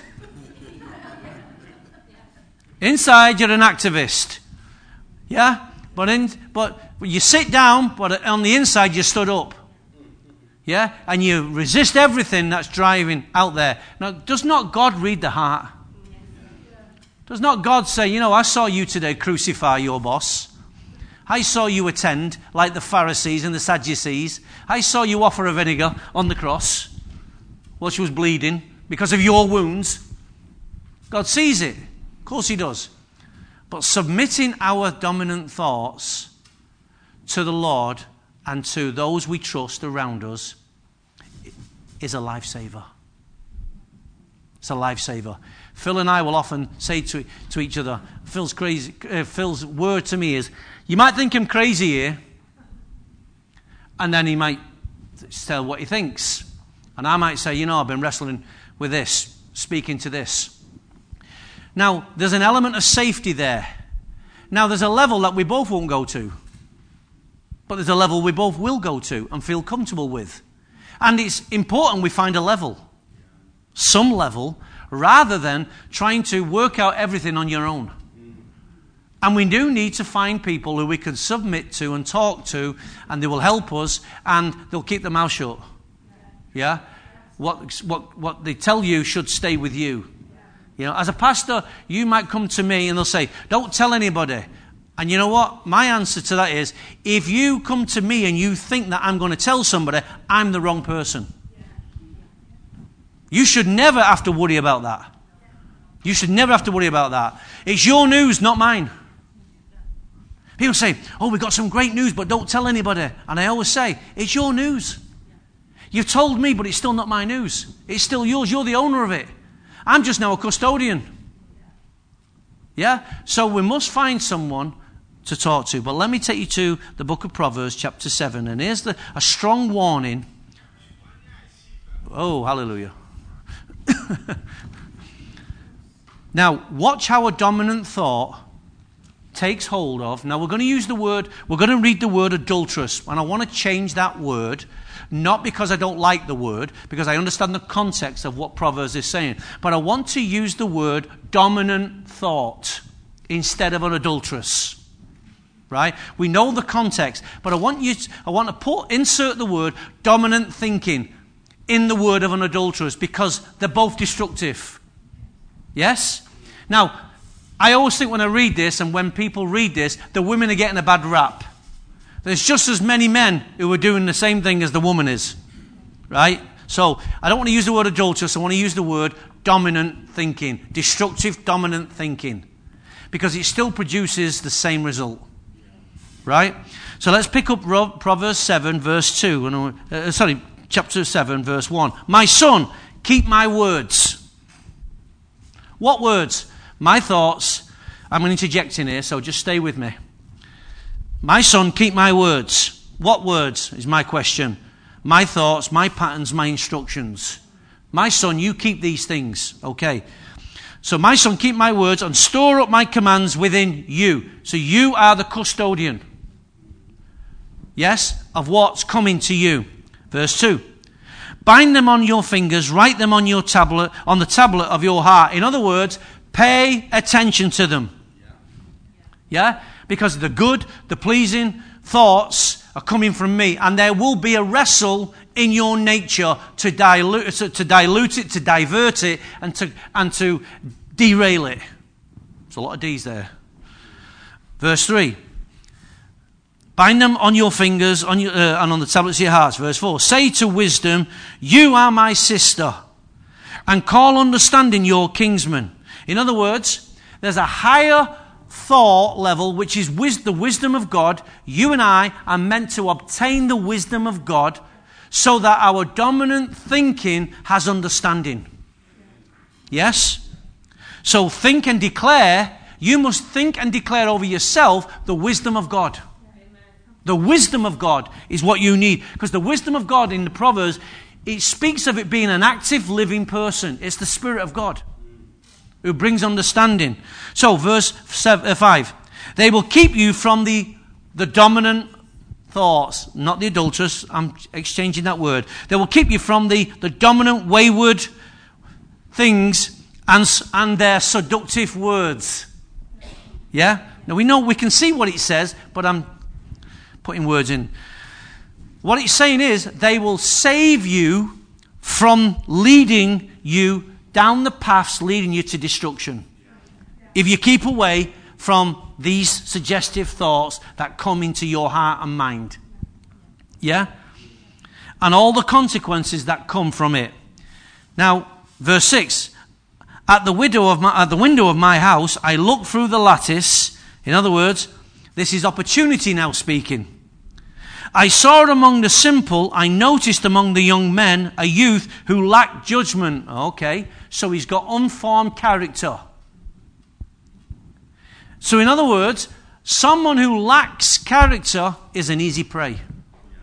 Inside, you're an activist. Yeah? But in, but you sit down, but on the inside, you stood up. Yeah? And you resist everything that's driving out there. Now, does not God read the heart? Does not God say, you know, I saw you today crucify your boss. I saw you attend like the Pharisees and the Sadducees. I saw you offer a vinegar on the cross while she was bleeding because of your wounds. God sees it. Of course he does. But submitting our dominant thoughts to the Lord and to those we trust around us is a lifesaver. It's a lifesaver. Phil and I will often say to, to each other, Phil's crazy. Uh, Phil's word to me is, you might think I'm crazy here, and then he might tell what he thinks. And I might say, you know, I've been wrestling with this, speaking to this. Now, there's an element of safety there. Now, there's a level that we both won't go to. But there's a level we both will go to and feel comfortable with. And it's important we find a level. Some level, rather than trying to work out everything on your own. And we do need to find people who we can submit to and talk to, and they will help us, and they'll keep their mouth shut. Yeah? What, what, what they tell you should stay with you. You know, as a pastor, you might come to me and they'll say, don't tell anybody. And you know what? My answer to that is, if you come to me and you think that I'm going to tell somebody, I'm the wrong person. You should never have to worry about that. You should never have to worry about that. It's your news, not mine. People say, oh, we've got some great news, but don't tell anybody. And I always say, it's your news. You've told me, but it's still not my news. It's still yours. You're the owner of it. I'm just now a custodian. Yeah? So we must find someone to talk to. But let me take you to the book of Proverbs, chapter seven. And here's the, a strong warning. Oh, hallelujah. Now, watch how a dominant thought takes hold of. Now, we're going to use the word, we're going to read the word adulterous. And I want to change that word. Not because I don't like the word, because I understand the context of what Proverbs is saying. But I want to use the word dominant thought instead of an adulteress. Right? We know the context, but I want you to, I want to put insert the word dominant thinking in the word of an adulteress, because they're both destructive. Yes? Now, I always think when I read this and when people read this, the women are getting a bad rap. There's just as many men who are doing the same thing as the woman is. Right? So, I don't want to use the word adulteress, I want to use the word dominant thinking. Destructive, dominant thinking. Because it still produces the same result. Right? So let's pick up Proverbs seven, verse two. Uh, sorry, chapter seven, verse one. My son, keep my words. What words? My thoughts. I'm going to interject in here, so just stay with me. My son, keep my words. What words is my question? My thoughts, my patterns, my instructions. My son, you keep these things. Okay. So my son, keep my words and store up my commands within you. So you are the custodian. Yes? Of what's coming to you. Verse two. Bind them on your fingers, write them on your tablet, on the tablet of your heart. In other words, pay attention to them. Yeah? Because the good, the pleasing thoughts are coming from me. And there will be a wrestle in your nature to dilute, to, to dilute it, to divert it, and to, and to derail it. There's a lot of D's there. Verse three. Bind them on your fingers on your, uh, and on the tablets of your hearts. Verse four. Say to wisdom, you are my sister. And call understanding your kinsman. In other words, there's a higher thought level, which is wis- the wisdom of God. You and I are meant to obtain the wisdom of God so that our dominant thinking has understanding. Yes? So think and declare. You must think and declare over yourself the wisdom of God. The wisdom of God is what you need. Because the wisdom of God in the Proverbs, it speaks of it being an active, living person. It's the Spirit of God who brings understanding. So, verse seven, uh, five. They will keep you from the, the dominant thoughts, not the adulterous. I'm exchanging that word. They will keep you from the, the dominant, wayward things and, and their seductive words. Yeah? Now, we know, we can see what it says, but I'm putting words in. What it's saying is, they will save you from leading you down the paths leading you to destruction. If you keep away from these suggestive thoughts that come into your heart and mind. Yeah? And all the consequences that come from it. Now, verse six. At the window of my, at the window of my house, I looked through the lattice. In other words, this is opportunity now speaking. I saw among the simple, I noticed among the young men, a youth who lacked judgment. Okay, so he's got unformed character. So in other words, someone who lacks character is an easy prey.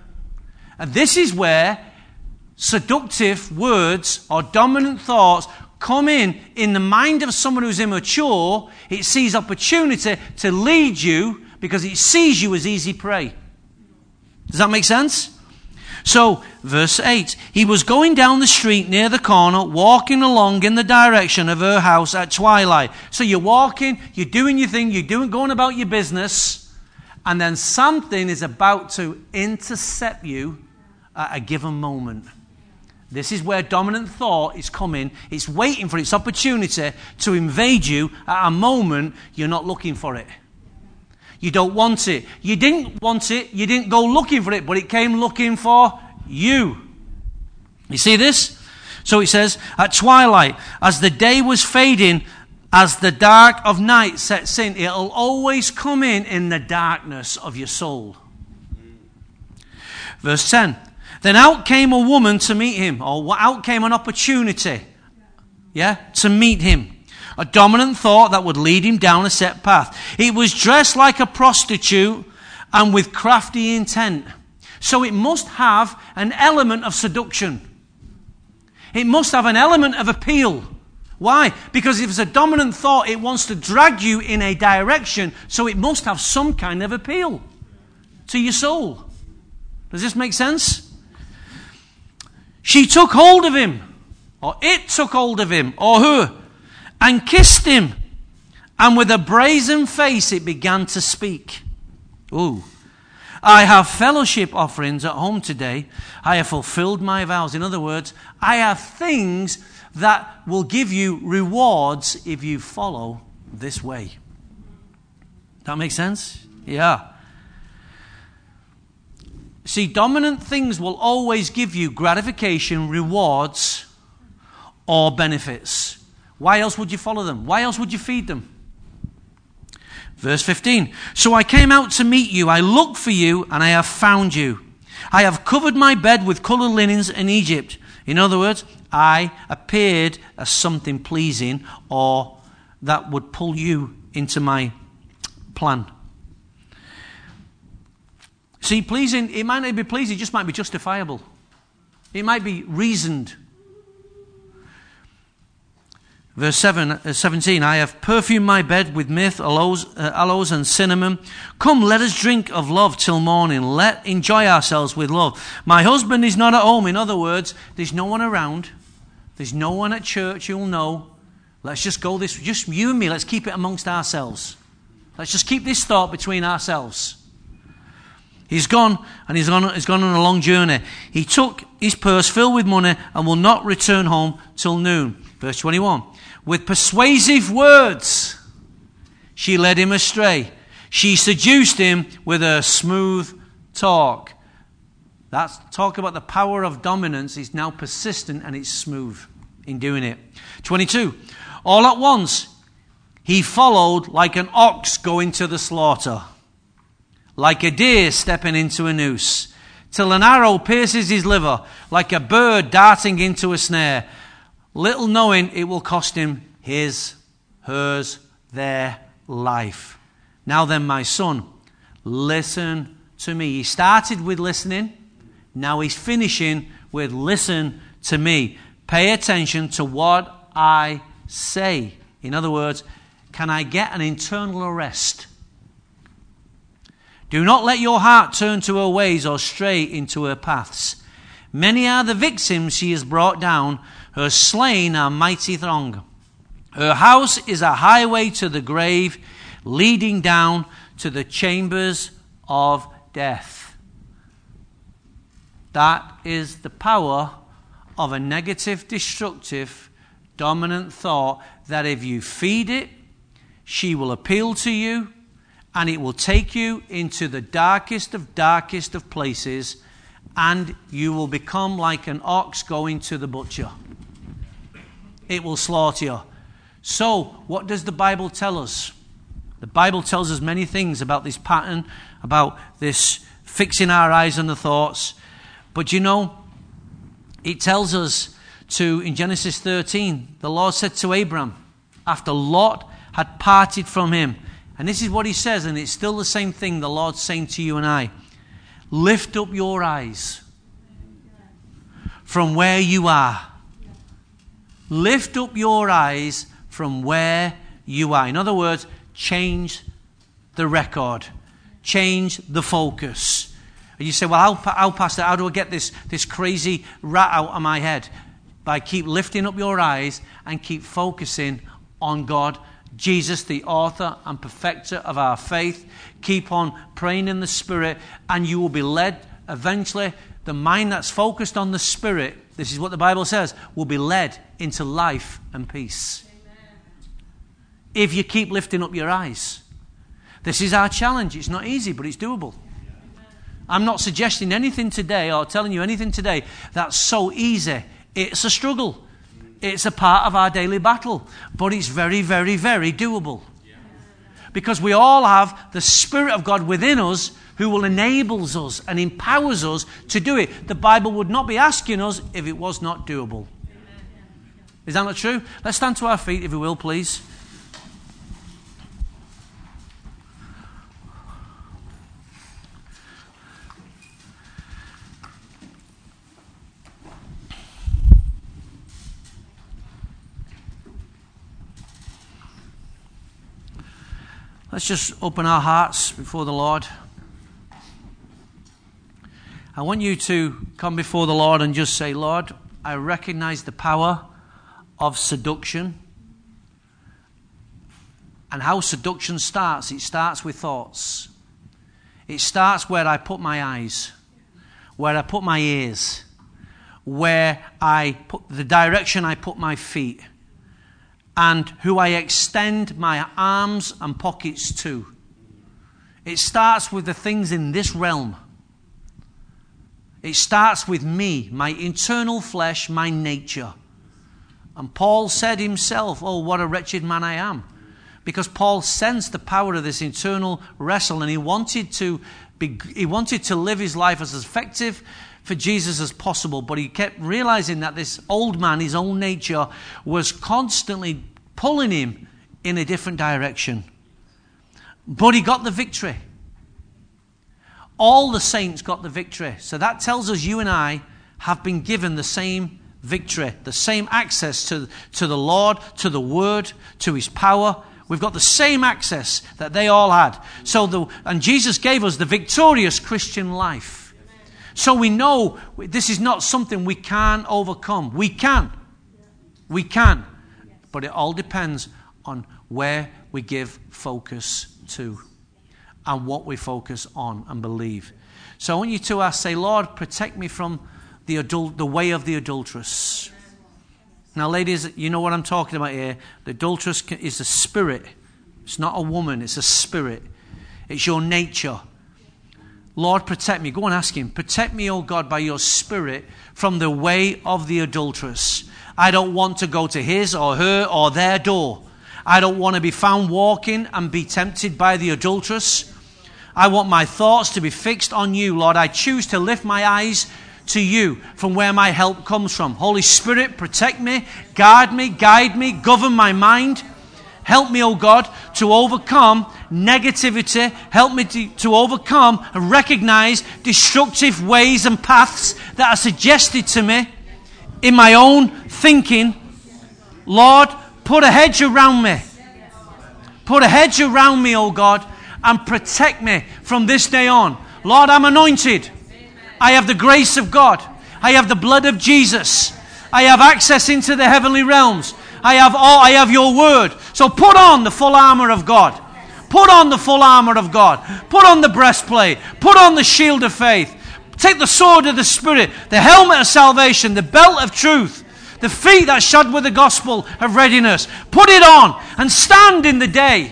And this is where seductive words or dominant thoughts come in in the mind of someone who's immature. It sees opportunity to lead you because it sees you as easy prey. Does that make sense? So, verse eight, he was going down the street near the corner, walking along in the direction of her house at twilight. So you're walking, you're doing your thing, you're doing, going about your business, and then something is about to intercept you at a given moment. This is where dominant thought is coming. It's waiting for its opportunity to invade you at a moment you're not looking for it. You don't want it. You didn't want it. You didn't go looking for it, but it came looking for you. You see this? So it says, at twilight, as the day was fading, as the dark of night sets in, it'll always come in in the darkness of your soul. Verse ten. Then out came a woman to meet him, or out came an opportunity, yeah, to meet him. A dominant thought that would lead him down a set path. It was dressed like a prostitute and with crafty intent. So it must have an element of seduction. It must have an element of appeal. Why? Because if it's a dominant thought, it wants to drag you in a direction, so it must have some kind of appeal to your soul. Does this make sense? She took hold of him, or it took hold of him, or her, and kissed him. And with a brazen face it began to speak. Ooh. I have fellowship offerings at home today. I have fulfilled my vows. In other words, I have things that will give you rewards if you follow this way. That makes sense? Yeah. See, dominant things will always give you gratification, rewards, or benefits. Why else would you follow them? Why else would you feed them? Verse fifteen. So I came out to meet you. I looked for you, and I have found you. I have covered my bed with colored linens in Egypt. In other words, I appeared as something pleasing, or that would pull you into my plan. See, pleasing, it might not be pleasing, it just might be justifiable. It might be reasoned. Verse seven, uh, seventeen, I have perfumed my bed with myrrh, aloes, uh, aloes and cinnamon. Come, let us drink of love till morning. Let enjoy ourselves with love. My husband is not at home. In other words, there's no one around. There's no one at church who'll know. Let's just go this, just you and me, let's keep it amongst ourselves. Let's just keep this thought between ourselves. He's gone, and he's gone, he's gone on a long journey. He took his purse filled with money and will not return home till noon. Verse twenty-one. With persuasive words, she led him astray. She seduced him with her smooth talk. That's talk about the power of dominance. Is now persistent and it's smooth in doing it. twenty-two. All at once, he followed like an ox going to the slaughter, like a deer stepping into a noose, till an arrow pierces his liver, like a bird darting into a snare, little knowing it will cost him his, hers, their life. Now then, my son, listen to me. He started with listening. Now he's finishing with listen to me. Pay attention to what I say. In other words, can I get an internal arrest? Do not let your heart turn to her ways or stray into her paths. Many are the victims she has brought down. Her slain are mighty throng. Her house is a highway to the grave, leading down to the chambers of death. That is the power of a negative, destructive, dominant thought that if you feed it, she will appeal to you, and it will take you into the darkest of darkest of places, and you will become like an ox going to the butcher. It will slaughter you. So, what does the Bible tell us? The Bible tells us many things about this pattern, about this fixing our eyes on the thoughts. But you know, it tells us to, in Genesis thirteen, the Lord said to Abraham, after Lot had parted from him, and this is what he says, and it's still the same thing the Lord's saying to you and I. Lift up your eyes from where you are. Lift up your eyes from where you are. In other words, change the record. Change the focus. And you say, well, how, how Pastor, how do I get this, this crazy rat out of my head? By keep lifting up your eyes and keep focusing on God, Jesus, the author and perfecter of our faith. Keep on praying in the Spirit, and you will be led eventually. The mind that's focused on the Spirit, this is what the Bible says, will be led into life and peace. Amen. If you keep lifting up your eyes. This is our challenge. It's not easy, but it's doable. I'm not suggesting anything today or telling you anything today that's so easy. It's a struggle. It's a part of our daily battle. But it's very, very, very doable. Because we all have the Spirit of God within us who will enable us and empowers us to do it. The Bible would not be asking us if it was not doable. Is that not true? Let's stand to our feet, if we will, please. Let's just open our hearts before the Lord. I want you to come before the Lord and just say, Lord, I recognize the power of seduction. And how seduction starts, it starts with thoughts. It starts where I put my eyes, where I put my ears, where I put the direction I put my feet, and who I extend my arms and pockets to. It starts with the things in this realm. It starts with me, my internal flesh, my nature. And Paul said himself, oh, what a wretched man I am. Because Paul sensed the power of this internal wrestle, and he wanted to be, he wanted to live his life as effective for Jesus as possible, but he kept realizing that this old man, his own nature, was constantly pulling him in a different direction. But he got the victory. All the saints got the victory. So that tells us you and I have been given the same victory, the same access to, to the Lord, to the Word, to His power. We've got the same access that they all had. So the, and Jesus gave us the victorious Christian life. So we know this is not something we can overcome. We can. We can. But it all depends on where we give focus to and what we focus on and believe. So I want you to ask, say, Lord, protect me from the adult, the way of the adulteress. Now, ladies, you know what I'm talking about here. The adulteress is a spirit. It's not a woman, it's a spirit. It's your nature. Lord, protect me. Go and ask Him. Protect me, oh God, by your Spirit from the way of the adulteress. I don't want to go to his or her or their door. I don't want to be found walking and be tempted by the adulteress. I want my thoughts to be fixed on you, Lord. I choose to lift my eyes to you from where my help comes from. Holy Spirit, protect me, guard me, guide me, govern my mind. Help me, oh God, to overcome negativity. Help me to, to overcome and recognize destructive ways and paths that are suggested to me in my own thinking. Lord, put a hedge around me. Put a hedge around me, oh God, and protect me from this day on. Lord, I'm anointed. I have the grace of God. I have the blood of Jesus. I have access into the heavenly realms. I have all, I have your word. So put on the full armor of God. Put on the full armor of God. Put on the breastplate. Put on the shield of faith. Take the sword of the Spirit, the helmet of salvation, the belt of truth, the feet that shod with the gospel of readiness. Put it on and stand in the day.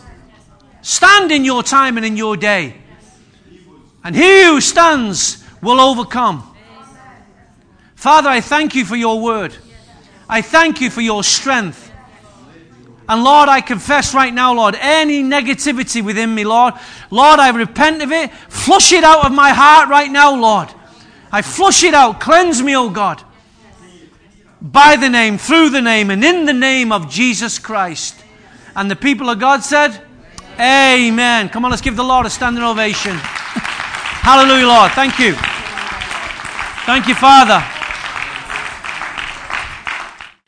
Stand in your time and in your day. And he who stands will overcome. Father, I thank you for your word. I thank you for your strength. And Lord, I confess right now, Lord, any negativity within me, Lord, Lord, I repent of it. Flush it out of my heart right now, Lord. I flush it out. Cleanse me, oh God. By the name, through the name, and in the name of Jesus Christ. And the people of God said, Amen. Come on, let's give the Lord a standing ovation. Hallelujah, Lord. Thank you. Thank you, Father.